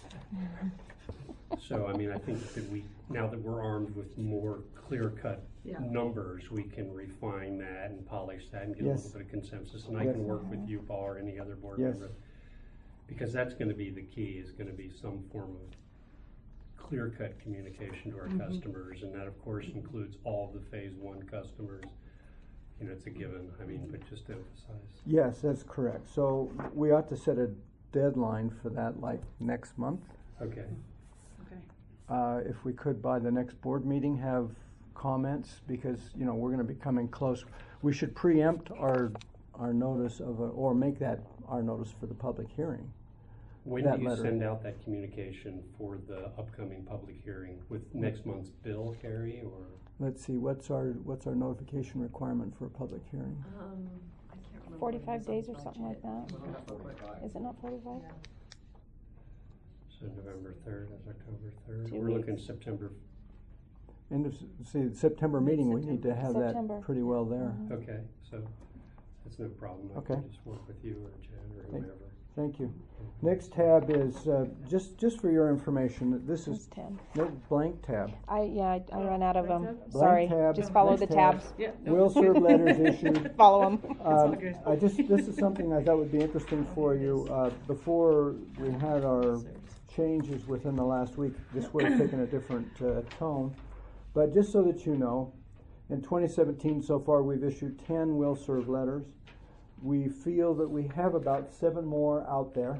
So, I mean, I think that now that we're armed with more clear-cut Yeah. numbers, we can refine that and polish that and get a Yes. little bit of consensus. And I Yes. can work with you, Paul, or any other board Yes. member. Because that's gonna be the key, is gonna be some form of clear-cut communication to our customers. And that, of course, includes all the Phase 1 customers. You know, it's a given, I mean, but just to emphasize. Yes, that's correct. So we ought to set a deadline for that, like next month. Okay. Okay. If we could, by the next board meeting, have comments, because, you know, we're gonna be coming close. We should preempt our notice or make that our notice for the public hearing. When That do you letter. send out that communication for the upcoming public hearing? With next month's bill, Carrie, or? Let's see, what's our notification requirement for a public hearing? I can't remember. 45 what it is days on or something like budget. that. Is it not 45? Yeah. So November 3rd, that's October 3rd. 2 We're looking weeks. September, The September meeting, we need to have that September. pretty well there. okay, so that's no problem. I Okay. can just work with you or Jen or Thank- whoever. Thank you. Next tab is, just for your information, this It's is 10. no blank tab. I run out of them. Blank Sorry. tab, Just follow next the tab. tabs. Yeah. Will serve letters issued. Follow them. all good. This is something I thought would be interesting for you. Before we had our changes within the last week, this would have taken a different tone. But just so that you know, in 2017 so far, we've issued 10 will serve letters. We feel that we have about 7 more out there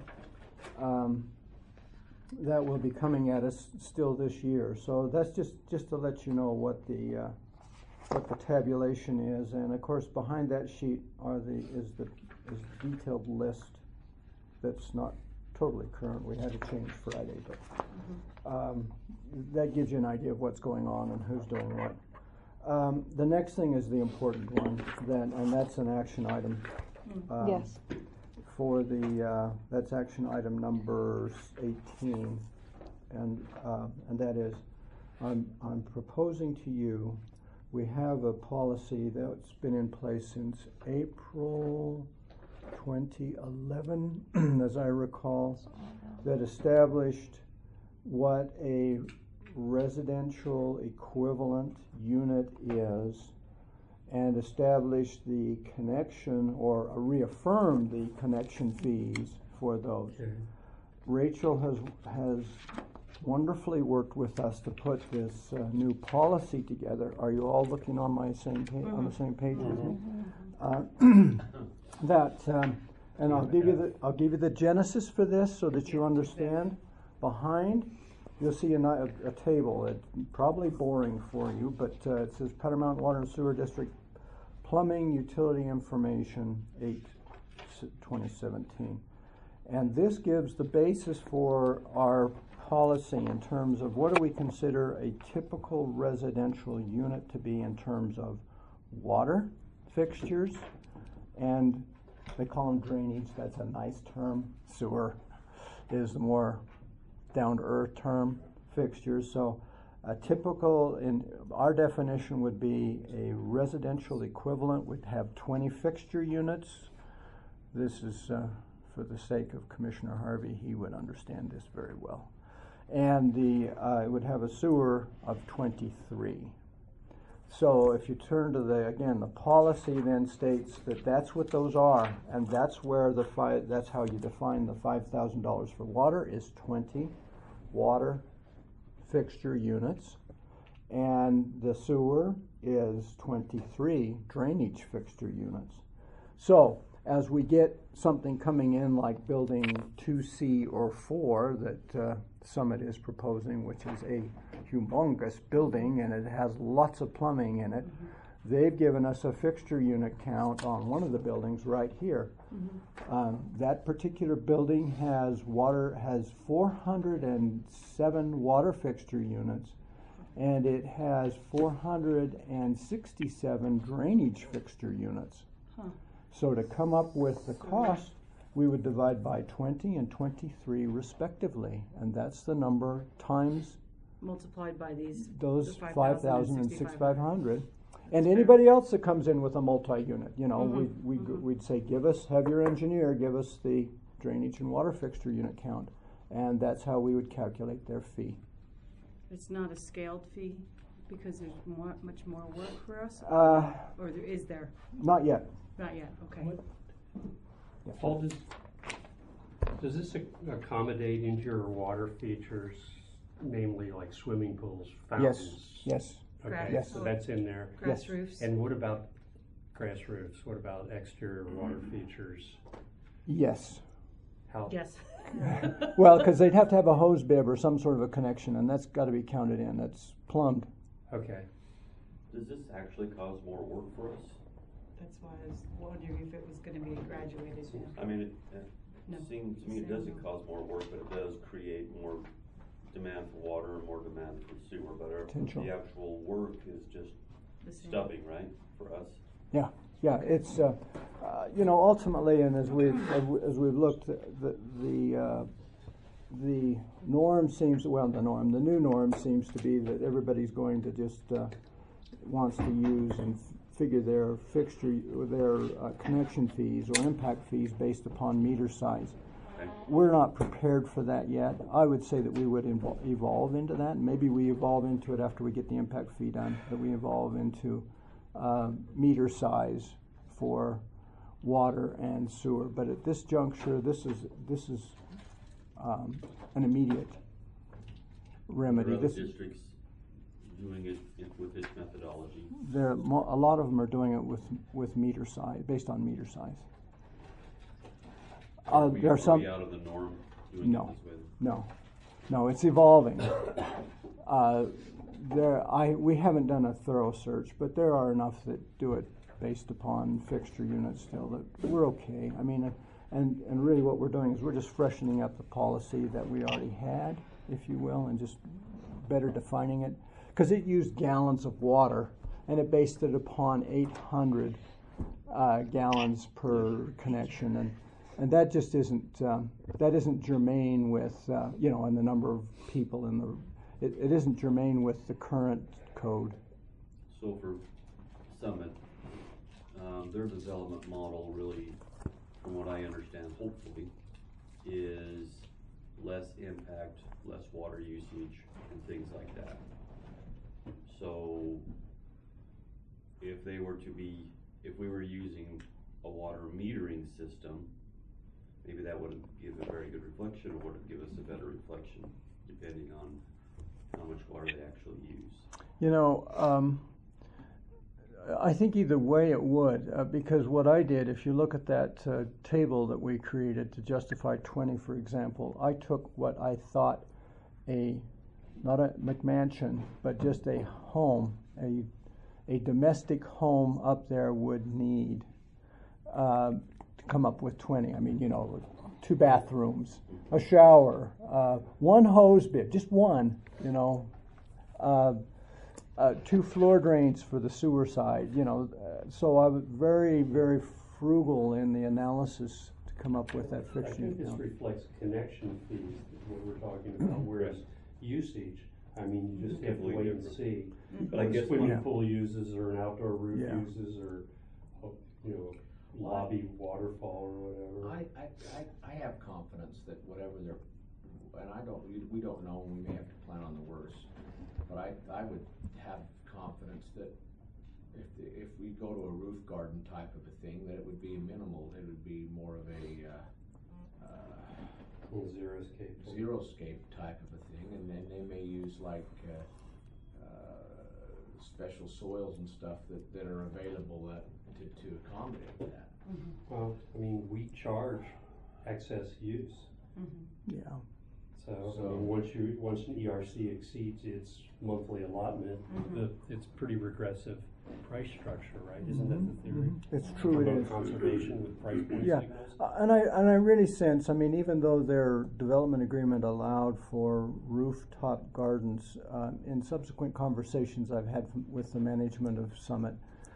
that will be coming at us still this year. So that's just to let you know what the tabulation is. And of course, behind that sheet is the detailed list that's not totally current. We had to change Friday, but that gives you an idea of what's going on and who's doing what. The next thing is the important one, and that's an action item. Yes. For that's action item number 18, and that is, I'm proposing to you, we have a policy that's been in place since April 2011, as I recall, that established what a residential equivalent unit is, and established the connection or reaffirmed the connection fees for those. Okay. Rachel has wonderfully worked with us to put this new policy together. Are you all looking on my same page, on the same page with me? And I'll give you the genesis for this so that you understand. Behind, you'll see a table. It's probably boring for you, but it says Powder Mountain Water and Sewer District Plumbing Utility Information 8/2017. And this gives the basis for our policy in terms of what do we consider a typical residential unit to be in terms of water fixtures, and they call them drainage. That's a nice term. Sewer is the more down-to-earth term, fixtures. So a typical, in our definition, would be a residential equivalent would have 20 fixture units. This is for the sake of Commissioner Harvey, he would understand this very well. And it would have a sewer of 23. So if you turn to the policy then states that that's what those are, and that's where that's how you define the $5,000 for water is 20 water fixture units, and the sewer is 23 drainage fixture units. So as we get something coming in like building 2C or 4 that Summit is proposing, which is a humongous building and it has lots of plumbing in it, they've given us a fixture unit count on one of the buildings right here. That particular building has 407 water fixture units, and it has 467 drainage fixture units. So to come up with the cost, we would divide by 20 and 23 respectively, and that's the number times Multiplied by those the 5,000 and 6,500. 6,500. And anybody else that comes in with a multi-unit, you know, we'd say, have your engineer give us the drainage and water fixture unit count, and that's how we would calculate their fee. It's not a scaled fee because there's much more is there? Not yet. Not yet, okay. Paul, does this accommodate indoor water features, namely like swimming pools, fountains? Yes. Okay, Yes. so that's in there. Grass Yes. roofs? And what about grass roofs? What about exterior water features? Yes. How? Yes. Well, because they'd have to have a hose bib or some sort of a connection, and that's got to be counted in. That's plumbed. Okay. Does this actually cause more work for us? That's why I was wondering if it was gonna be graduated. I mean, it No. seems to me it doesn't cause more work, but it does create more demand for water and more demand for sewer, but Potential. the actual work is just The same. stubbing, right, for us? Yeah, it's ultimately, and as we've looked, the norm seems the new norm seems to be that everybody's going to just wants to use and figure their connection fees or impact fees based upon meter size. Okay. We're not prepared for that yet. I would say that we would evolve into that. Maybe we evolve into it after we get the impact fee done, that we evolve into meter size for water and sewer. But at this juncture, this is an immediate remedy. Are other districts doing it with this methodology? A lot of them are doing it with meter size, based on meter size. Are There are some. we out of the norm doing No. it this way? No, it's evolving. We haven't done a thorough search, but there are enough that do it based upon fixture units still that we're okay. I mean, and really what we're doing is we're just freshening up the policy that we already had, if you will, and just better defining it. Because it used gallons of water, and it based it upon 800 gallons per connection, and that just isn't germane with and the number of people it isn't germane with the current code. So for Summit, their development model really, from what I understand, hopefully, is less impact, less water usage, and things like that. So if we were using a water metering system, maybe that wouldn't give a very good reflection, or would it give us a better reflection, depending on how much water they actually use? I think either way it would, because what I did, if you look at that table that we created to justify 20, for example, I took what I thought not a McMansion, but just a home, a domestic home up there would need to come up with 20. I mean, 2 bathrooms, a shower, 1 hose bib, just one, 2 floor drains for the sewer side, so I was very, very frugal in the analysis to come up with that I fixture. think this reflects connection fees, what we're talking about, whereas usage, I mean, you just have to wait and see. But I guess Swimming pool uses, or an outdoor roof Yeah. uses, or, lobby waterfall or whatever. I have confidence that whatever they're, and we don't know, and we may have to plan on the worst, but I would have confidence that if we go to a roof garden type of a thing, that it would be minimal, it would be more of a Zero-scape. zero-scape type of a thing, and then they may use like special soils and stuff that are available to accommodate that. Well, I mean, we charge excess use. Yeah. So, I mean, once an ERC exceeds its monthly allotment, it's pretty regressive price structure, right? Isn't that the theory? It's true, it Promote is. conservation with price point Yeah, signals? and I really sense, I mean, even though their development agreement allowed for rooftop gardens, in subsequent conversations I've had with the management of Summit,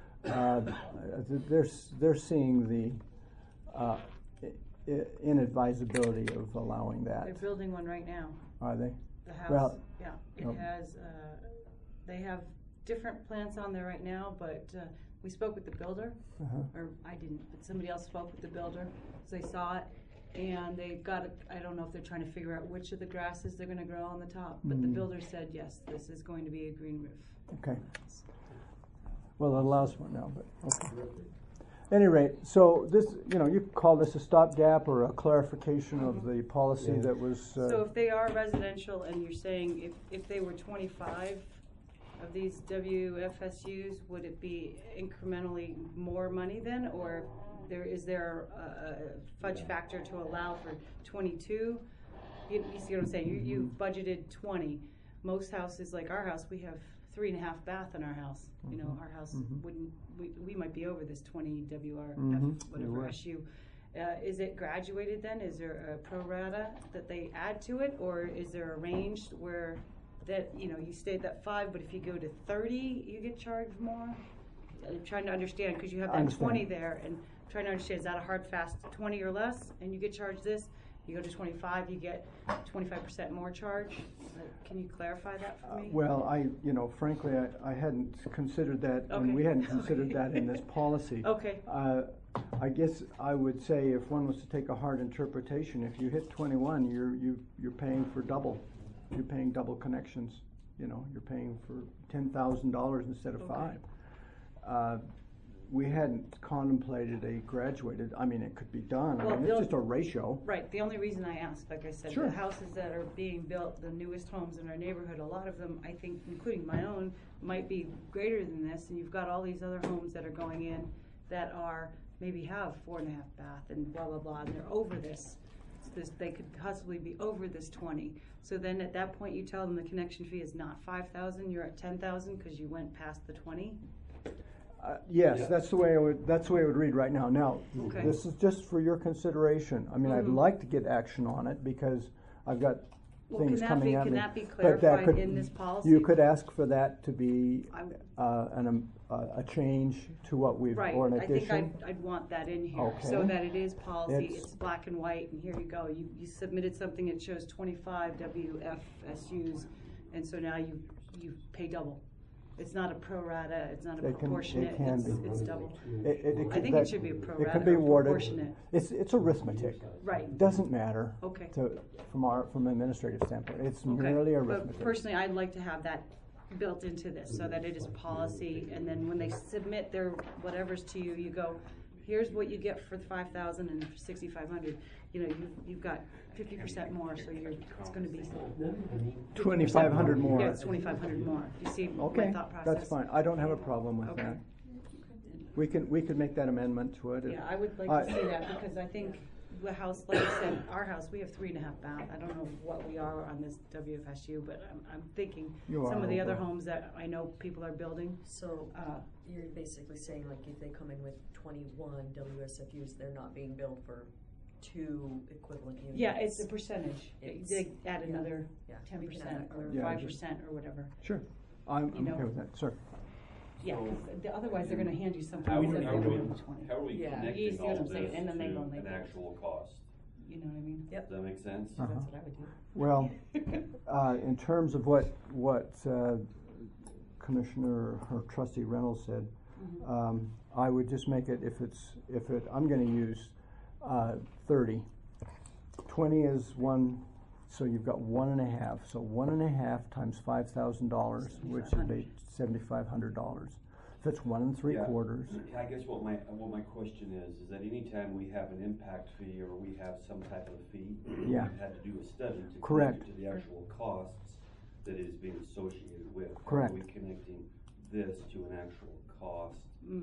they're seeing the inadvisability of allowing that. They're building one right now. Are they? The house, Well, yeah, it oh. has, they have different plants on there right now, but, we spoke with the builder, or I didn't, but somebody else spoke with the builder, so they saw it, and they've got it, I don't know if they're trying to figure out which of the grasses they're gonna grow on the top, but the builder said, yes, this is going to be a green roof. Okay. Well, it allows for it now, but, okay. Any rate, so this, you could call this a stopgap or a clarification of the policy that was. So if they are residential and you're saying if they were 25 of these WFSUs, would it be incrementally more money then? Or is there a fudge factor to allow for 22? You see what I'm saying? You budgeted 20. Most houses, like our house, we have 3.5 bath in our house. Our house wouldn't, we might be over this 20 WRF, whatever SU. Is it graduated then? Is there a pro rata that they add to it? Or is there a range where that, you stayed at 5, but if you go to 30, you get charged more? I'm trying to understand, because you have that 20 there, and I'm trying to understand, is that a hard, fast 20 or less, and you get charged this? You go to 25, you get 25% more charge? Can you clarify that for me? Well, frankly, I hadn't considered that, and Okay. we hadn't considered that in this policy. Okay. I guess I would say if one was to take a hard interpretation, if you hit 21, you're paying for double. You're paying double connections. You're paying for $10,000 instead of Okay. 5. We hadn't contemplated a graduated. I mean, it could be done. Well, it's just a ratio. Right, the only reason I asked, like I said, Sure. the houses that are being built, the newest homes in our neighborhood, a lot of them, I think, including my own, might be greater than this, and you've got all these other homes that are going in that are, maybe have 4.5 bath and blah, blah, blah, and they're over this. They could possibly be over this 20. So then at that point, you tell them the connection fee is not 5,000, you're at 10,000 because you went past the 20? Yes, Yeah. that's the way I would read right now. Now, Okay. this is just for your consideration. I mean, I'd like to get action on it because I've got Well, things coming at me. can that be But clarified in this policy? You could ask for that to be I- a change to what we've, Right, or an I think addition. I'd want that in here, so Okay. that it is policy, It's- it's black and white, and here you go. You submitted something that shows 25 WFSUs, and so now you pay double. It's not a pro rata, it's not a It can proportionate, be. it's double. I think it should be a pro It rata could be or awarded. proportionate. It's arithmetic. Right, It doesn't matter okay. from an administrative standpoint. It's Okay, merely but arithmetic. personally, I'd like to have that built into this, so that it is policy, and then when they submit their whatever's to you, you go, here's what you get for 5,000 and 6,500. You've got 50% more, so it's gonna be 2,500 more. Yeah, it's 2,500 more. You see my Okay, thought process? that's fine. I don't have a problem with Okay. that. We could make that amendment to it. Yeah, I would like to see that, because I think the house, like I said, our house, we have 3.5 bath. I don't know what we are on this WFSU, but I'm thinking You some are of the other over. homes that I know people are building. So, you're basically saying, like, if they come in with 21 WSFUs, they're not being billed for 2 equivalent units? Yeah, it's a percentage. It's- They add another Yeah, we can 10% add that or Yeah, 5% or whatever. Sure. I'm You know. okay with that, sir. Yeah, 'cause otherwise they're gonna hand you something How that are says we, they're gonna do 20. how are we Yeah. You connecting see what all I'm this saying? And then they to go like an that. actual cost? You know what I mean? Yep. Does that make sense? Uh-huh. That's what I would do. Well, in terms of what Commissioner or Trustee Reynolds said, I would just make it I'm going to use 30. 20 is one, so you've got 1.5. So 1.5 times $5,000, which is $7,500. If it's 1 3/4. I guess what my question is that anytime we have an impact fee or we have some type of fee, Yeah. we've had to do a study to Correct. connect it to the actual costs that is being associated with. Correct. How are we connecting this to an actual cost?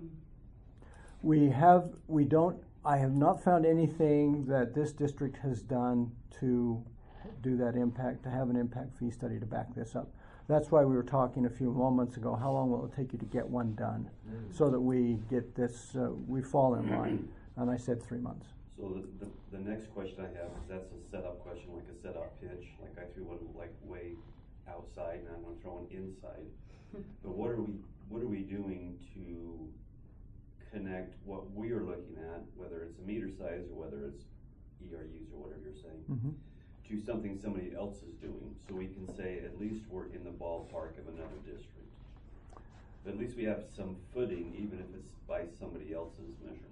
I have not found anything that this district has done to do that impact, to have an impact fee study to back this up. That's why we were talking a few moments ago, how long will it take you to get one done? So that we get this, we fall in line, and I said 3 months. So the next question I have is that's a setup question, like a setup pitch, like I threw one like way outside and I'm gonna throw one inside. But what are we doing to connect what we are looking at, whether it's a meter size or whether it's ERUs or whatever you're saying, to something somebody else is doing, so we can say at least we're in the ballpark of another district. But at least we have some footing, even if it's by somebody else's measurements.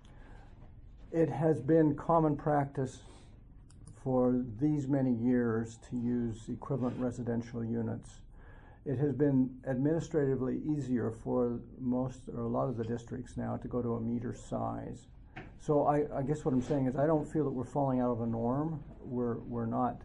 It has been common practice for these many years to use equivalent residential units. It has been administratively easier for most or a lot of the districts now to go to a meter size. So I guess what I'm saying is I don't feel that we're falling out of a norm. We're not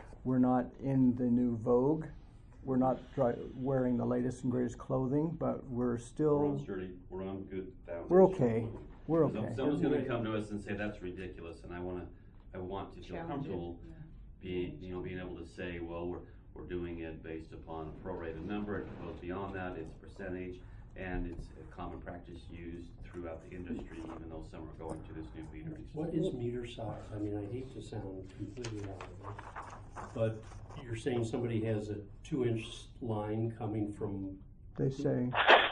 in the new vogue. We're not wearing the latest and greatest clothing, but we're still. We're on sturdy. We're on good foundation. We're okay. We're okay. Someone's going to come to us and say that's ridiculous, and I want to feel comfortable being able to say, well, we're doing it based upon a prorated number. It goes beyond that. It's a percentage, and it's a common practice used throughout the industry, even though some are going to this new metering. What is meter size? I mean, I hate to sound completely out of it, but you're saying somebody has a 2-inch line coming from. They say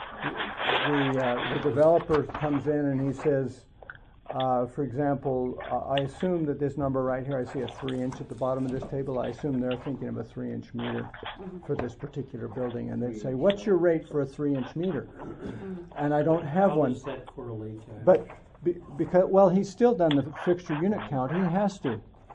the developer comes in and he says, for example, I assume that this number right here, I see a 3-inch at the bottom of this table. I assume they're thinking of a 3-inch meter for this particular building, and they'd say, "What's your rate for a 3-inch meter?" And I don't have one. How does that correlate to that? But because he's still done the fixture unit count. He has to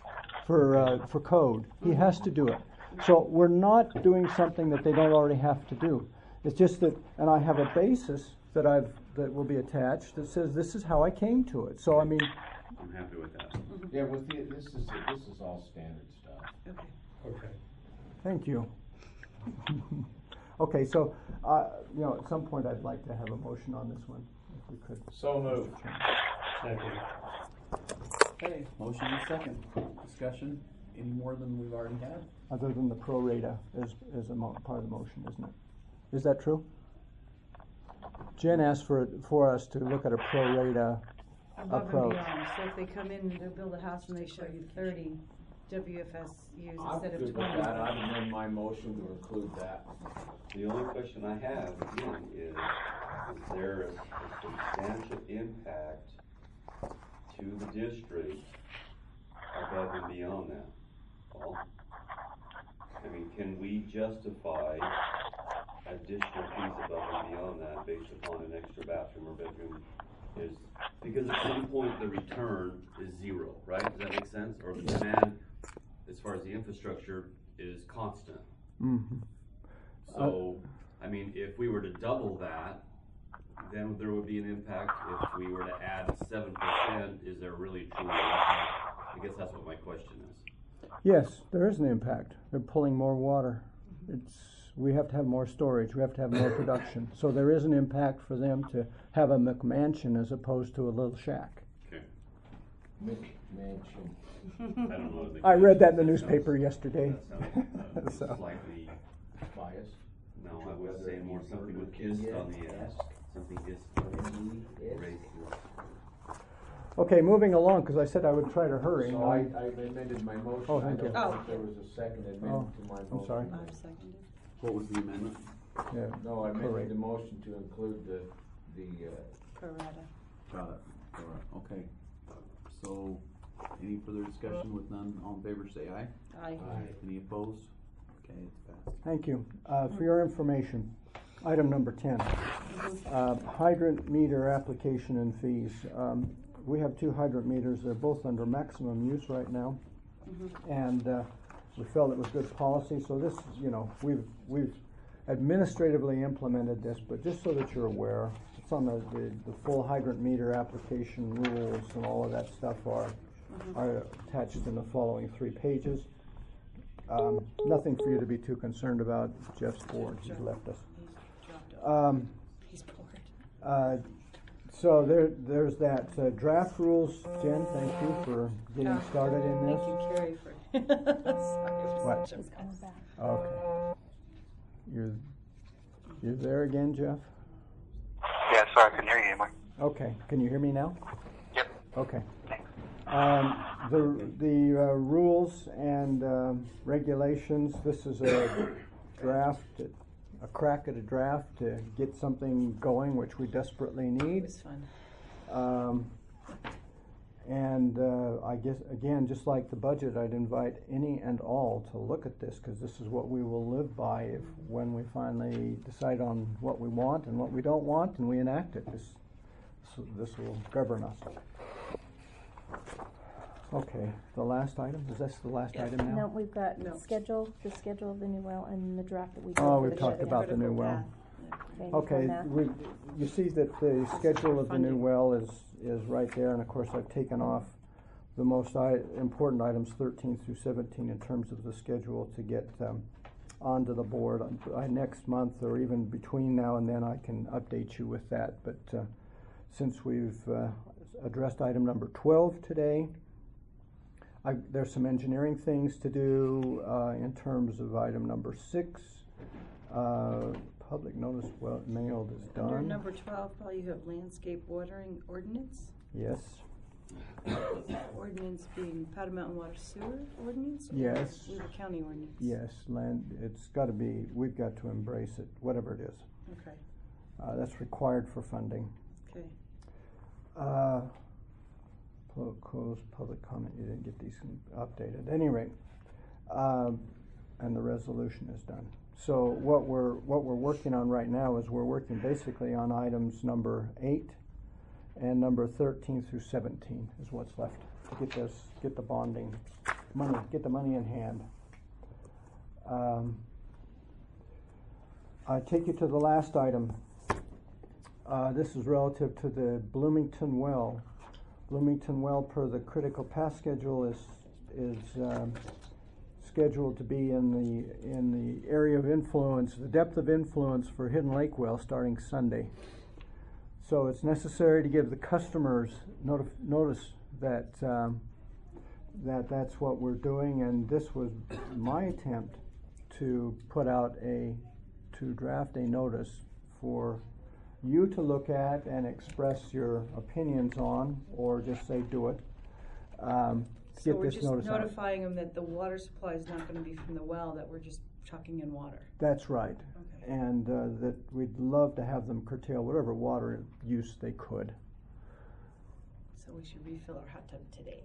for code. He has to do it. So we're not doing something that they don't already have to do. It's just that, and I have a basis that will be attached that says this is how I came to it. So I mean, I'm happy with that. Yeah, this is all standard stuff. Okay. thank you. Okay, so at some point I'd like to have a motion on this one, if we could. So moved. Second. Okay, motion and second. Discussion, any more than we've already had? Other than the pro rata is part of the motion, isn't it? Is that true? Jen asked for us to look at a pro rata Above approach. and beyond, so if they come in and they'll build a house and they show you 30 WFSUs I'm instead of good 20. with that. I'd amend my motion to include that. The only question I have, again, is there a substantial impact to the district above and beyond that, Paul? I mean, can we justify additional fees above and beyond that based upon an extra bathroom or bedroom? Because at some point the return is zero, right? Does that make sense? Or the demand, as far as the infrastructure, is constant. Mm-hmm. So, I mean, if we were to double that, then there would be an impact. If we were to add 7%, is there really truly an impact? I guess that's what my question is. Yes, there is an impact. They're pulling more water. We have to have more storage. We have to have more production. So there is an impact for them to have a McMansion as opposed to a little shack. Okay. McMansion. I don't know. I read that in the newspaper yesterday. That sounds So. slightly Bias. No, I was saying more something with is on the end. Something is raised. Okay, moving along, because I said I would try to hurry. So I amended my motion. Oh, thank you. I don't think there was a second amendment to my motion. I'm sorry. I've seconded. What was the amendment? Yeah. No, I Correct. amended the motion to include the Pro rata. Got it. Okay. So, any further discussion with none? All in favor, say aye. Aye. Any opposed? Okay, it's passed. Thank you. For your information, item number 10, hydrant meter application and fees. We have 2 hydrant meters. They're both under maximum use right now, and we felt it was good policy. So this, we've administratively implemented this, but just so that you're aware, it's on the full hydrant meter application rules, and all of that stuff are attached in the following 3 pages. Nothing for you to be too concerned about. Jeff's board, he's left us. He's bored. So there's that draft rules. Jen, thank you for getting started in this. Thank you, Carrie, for. Sorry, it was What? such a He's coming mess. back. Okay. You're there again, Jeff? Yeah, sorry, I couldn't hear you anymore. Okay. Can you hear me now? Yep. Okay. Thanks. The rules and regulations. This is a draft, a crack at a draft to get something going, which we desperately It need. was fun. I guess, again, just like the budget, I'd invite any and all to look at this, because this is what we will live by when we finally decide on what we want and what we don't want, and we enact it. This will govern us. Okay, the last item, is this the last item now? No, we've got No. the schedule of the new well and the draft that we did. Oh, for we've the talked shut-in. about the new well. Okay, Okay, that. you see that the schedule of the new Funding. well is right there, and of course I've taken off the most important items 13 through 17 in terms of the schedule to get onto the board. Next month, or even between now and then, I can update you with that, but since we've addressed item number 12 today, there's some engineering things to do in terms of item number 6. Public notice mailed is done. Under number 12, Paul, you have landscape watering ordinance. Yes. Ordinance being Powder Mountain Water Sewer ordinance? Or Yes. Weaver County ordinance? Yes, it's got to be, we've got to embrace it, whatever it is. Okay, That's required for funding. okay. Close public comment, you didn't get these updated. At any rate, and the resolution is done. So what we're working on right now is we're working basically on items number 8 and number 13 through 17 is what's left to get the bonding money, get the money in hand. I take you to the last item. This is relative to the Bloomington well. Bloomington well, per the critical path schedule, is scheduled to be in the area of influence, the depth of influence for Hidden Lake well starting Sunday. So it's necessary to give the customers notice that that's what we're doing, and this was my attempt to draft a notice for you to look at and express your opinions on, or just say do it. So Get we're this just notice out. notifying them that the water supply is not gonna be from the well, that we're just chucking in water. That's right. Okay. And that we'd love to have them curtail whatever water use they could. So we should refill our hot tub today.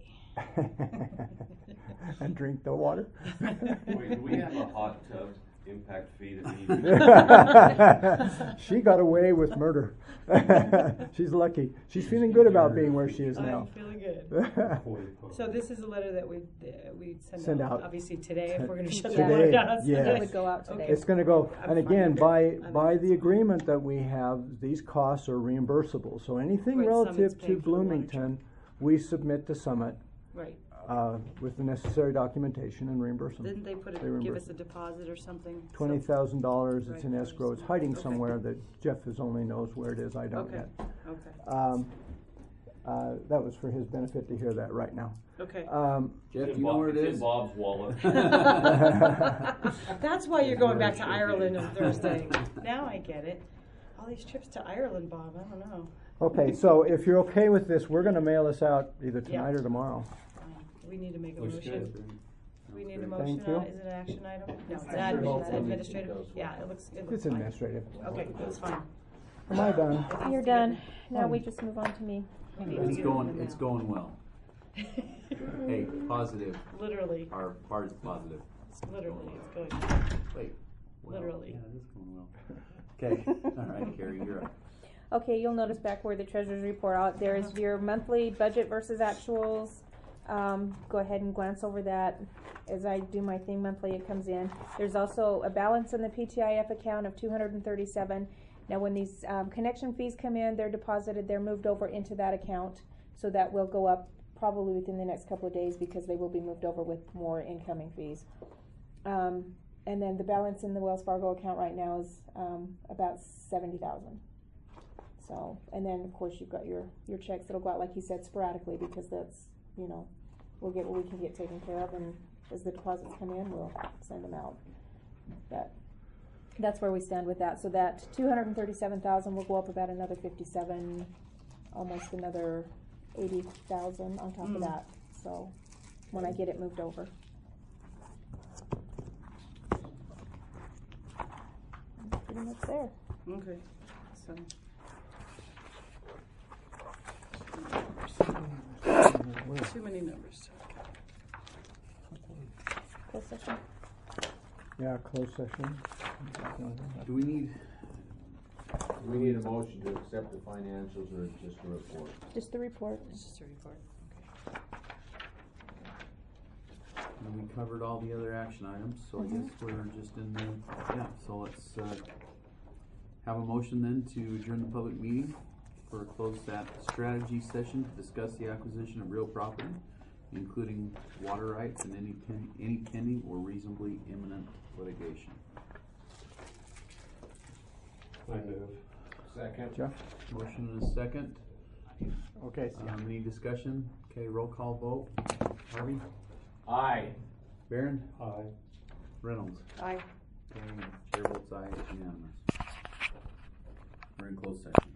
And drink the water. Wait, do we have a hot tub impact fee that we need to? She got away with murder. She's lucky. She's feeling good about being where she is now. I'm feeling good. So this is a letter that we'd send out, obviously today, if we're gonna shut the Today, water down on yes. Sunday. It would go out today. It's going to go, I'm and fine again, with it. by I'm the agreement that we have, these costs are reimbursable. So anything Right, Summit's relative to paying for the water Bloomington, we submit to Summit Right. with the necessary documentation and reimburse them. Didn't they They reimburse. give us a deposit or something? $20,000, it's in Right. escrow, it's hiding Okay. somewhere that Jeff only knows where it is, I don't Okay. yet. Okay, That was for his benefit to hear that right now. okay. Jeff, do you know where it It's is? in Bob's wallet. That's why you're going back to Ireland on Thursday. Now I get it. All these trips to Ireland, Bob, I don't know. Okay, so if you're okay with this, we're gonna mail this out either Yeah. tonight or tomorrow. We need to make a Looks motion. good. Do we need a Thank motion you. on, is it an action item? No, it's It's not, action it's item. administrative, yeah, it looks It's fine. administrative. Okay, that's fine. Am I done? You're done. Now we just move on to me. We need to It's get going, it in it's now. going well. Hey, positive, Literally, our part's positive. literally, it's going, Wait. well, Literally. Yeah, it is going well. Okay, all right, Carrie, you're up. Okay, you'll notice back where the treasurer's report out, there is your monthly budget versus actuals. Go ahead and glance over that. As I do my thing monthly, it comes in. There's also a balance in the PTIF account of $237. Now, when these connection fees come in, they're deposited, they're moved over into that account. So that will go up probably within the next couple of days because they will be moved over with more incoming fees. and then the balance in the Wells Fargo account right now is, about 70,000. So, and then of course you've got your checks that'll go out, like he said, sporadically, because that's, you know, we'll get what we can get taken care of, and as the deposits come in, we'll send them out. But that's where we stand with that. So that 237,000 will go up about another 57, almost another 80,000 on top of that. So when I get it moved over. That's pretty much there. Okay, so. Too many numbers. Closed session. Yeah, closed session. Do we need, We need a motion to accept the financials or just a report? Just the report. It's just a report. and we covered all the other action items, so I guess we're just in the, yeah, so let's, have a motion then to adjourn the public meeting for a closed strategy session to discuss the acquisition of real property, including water rights and any pending or reasonably imminent litigation. I move. Second. Jeff? Motion and a second. Okay. Any discussion? Okay, roll call vote. Harvey? Aye. Barron? Aye. Reynolds? Aye. Okay, chair votes aye, it's unanimous. We're in closed session.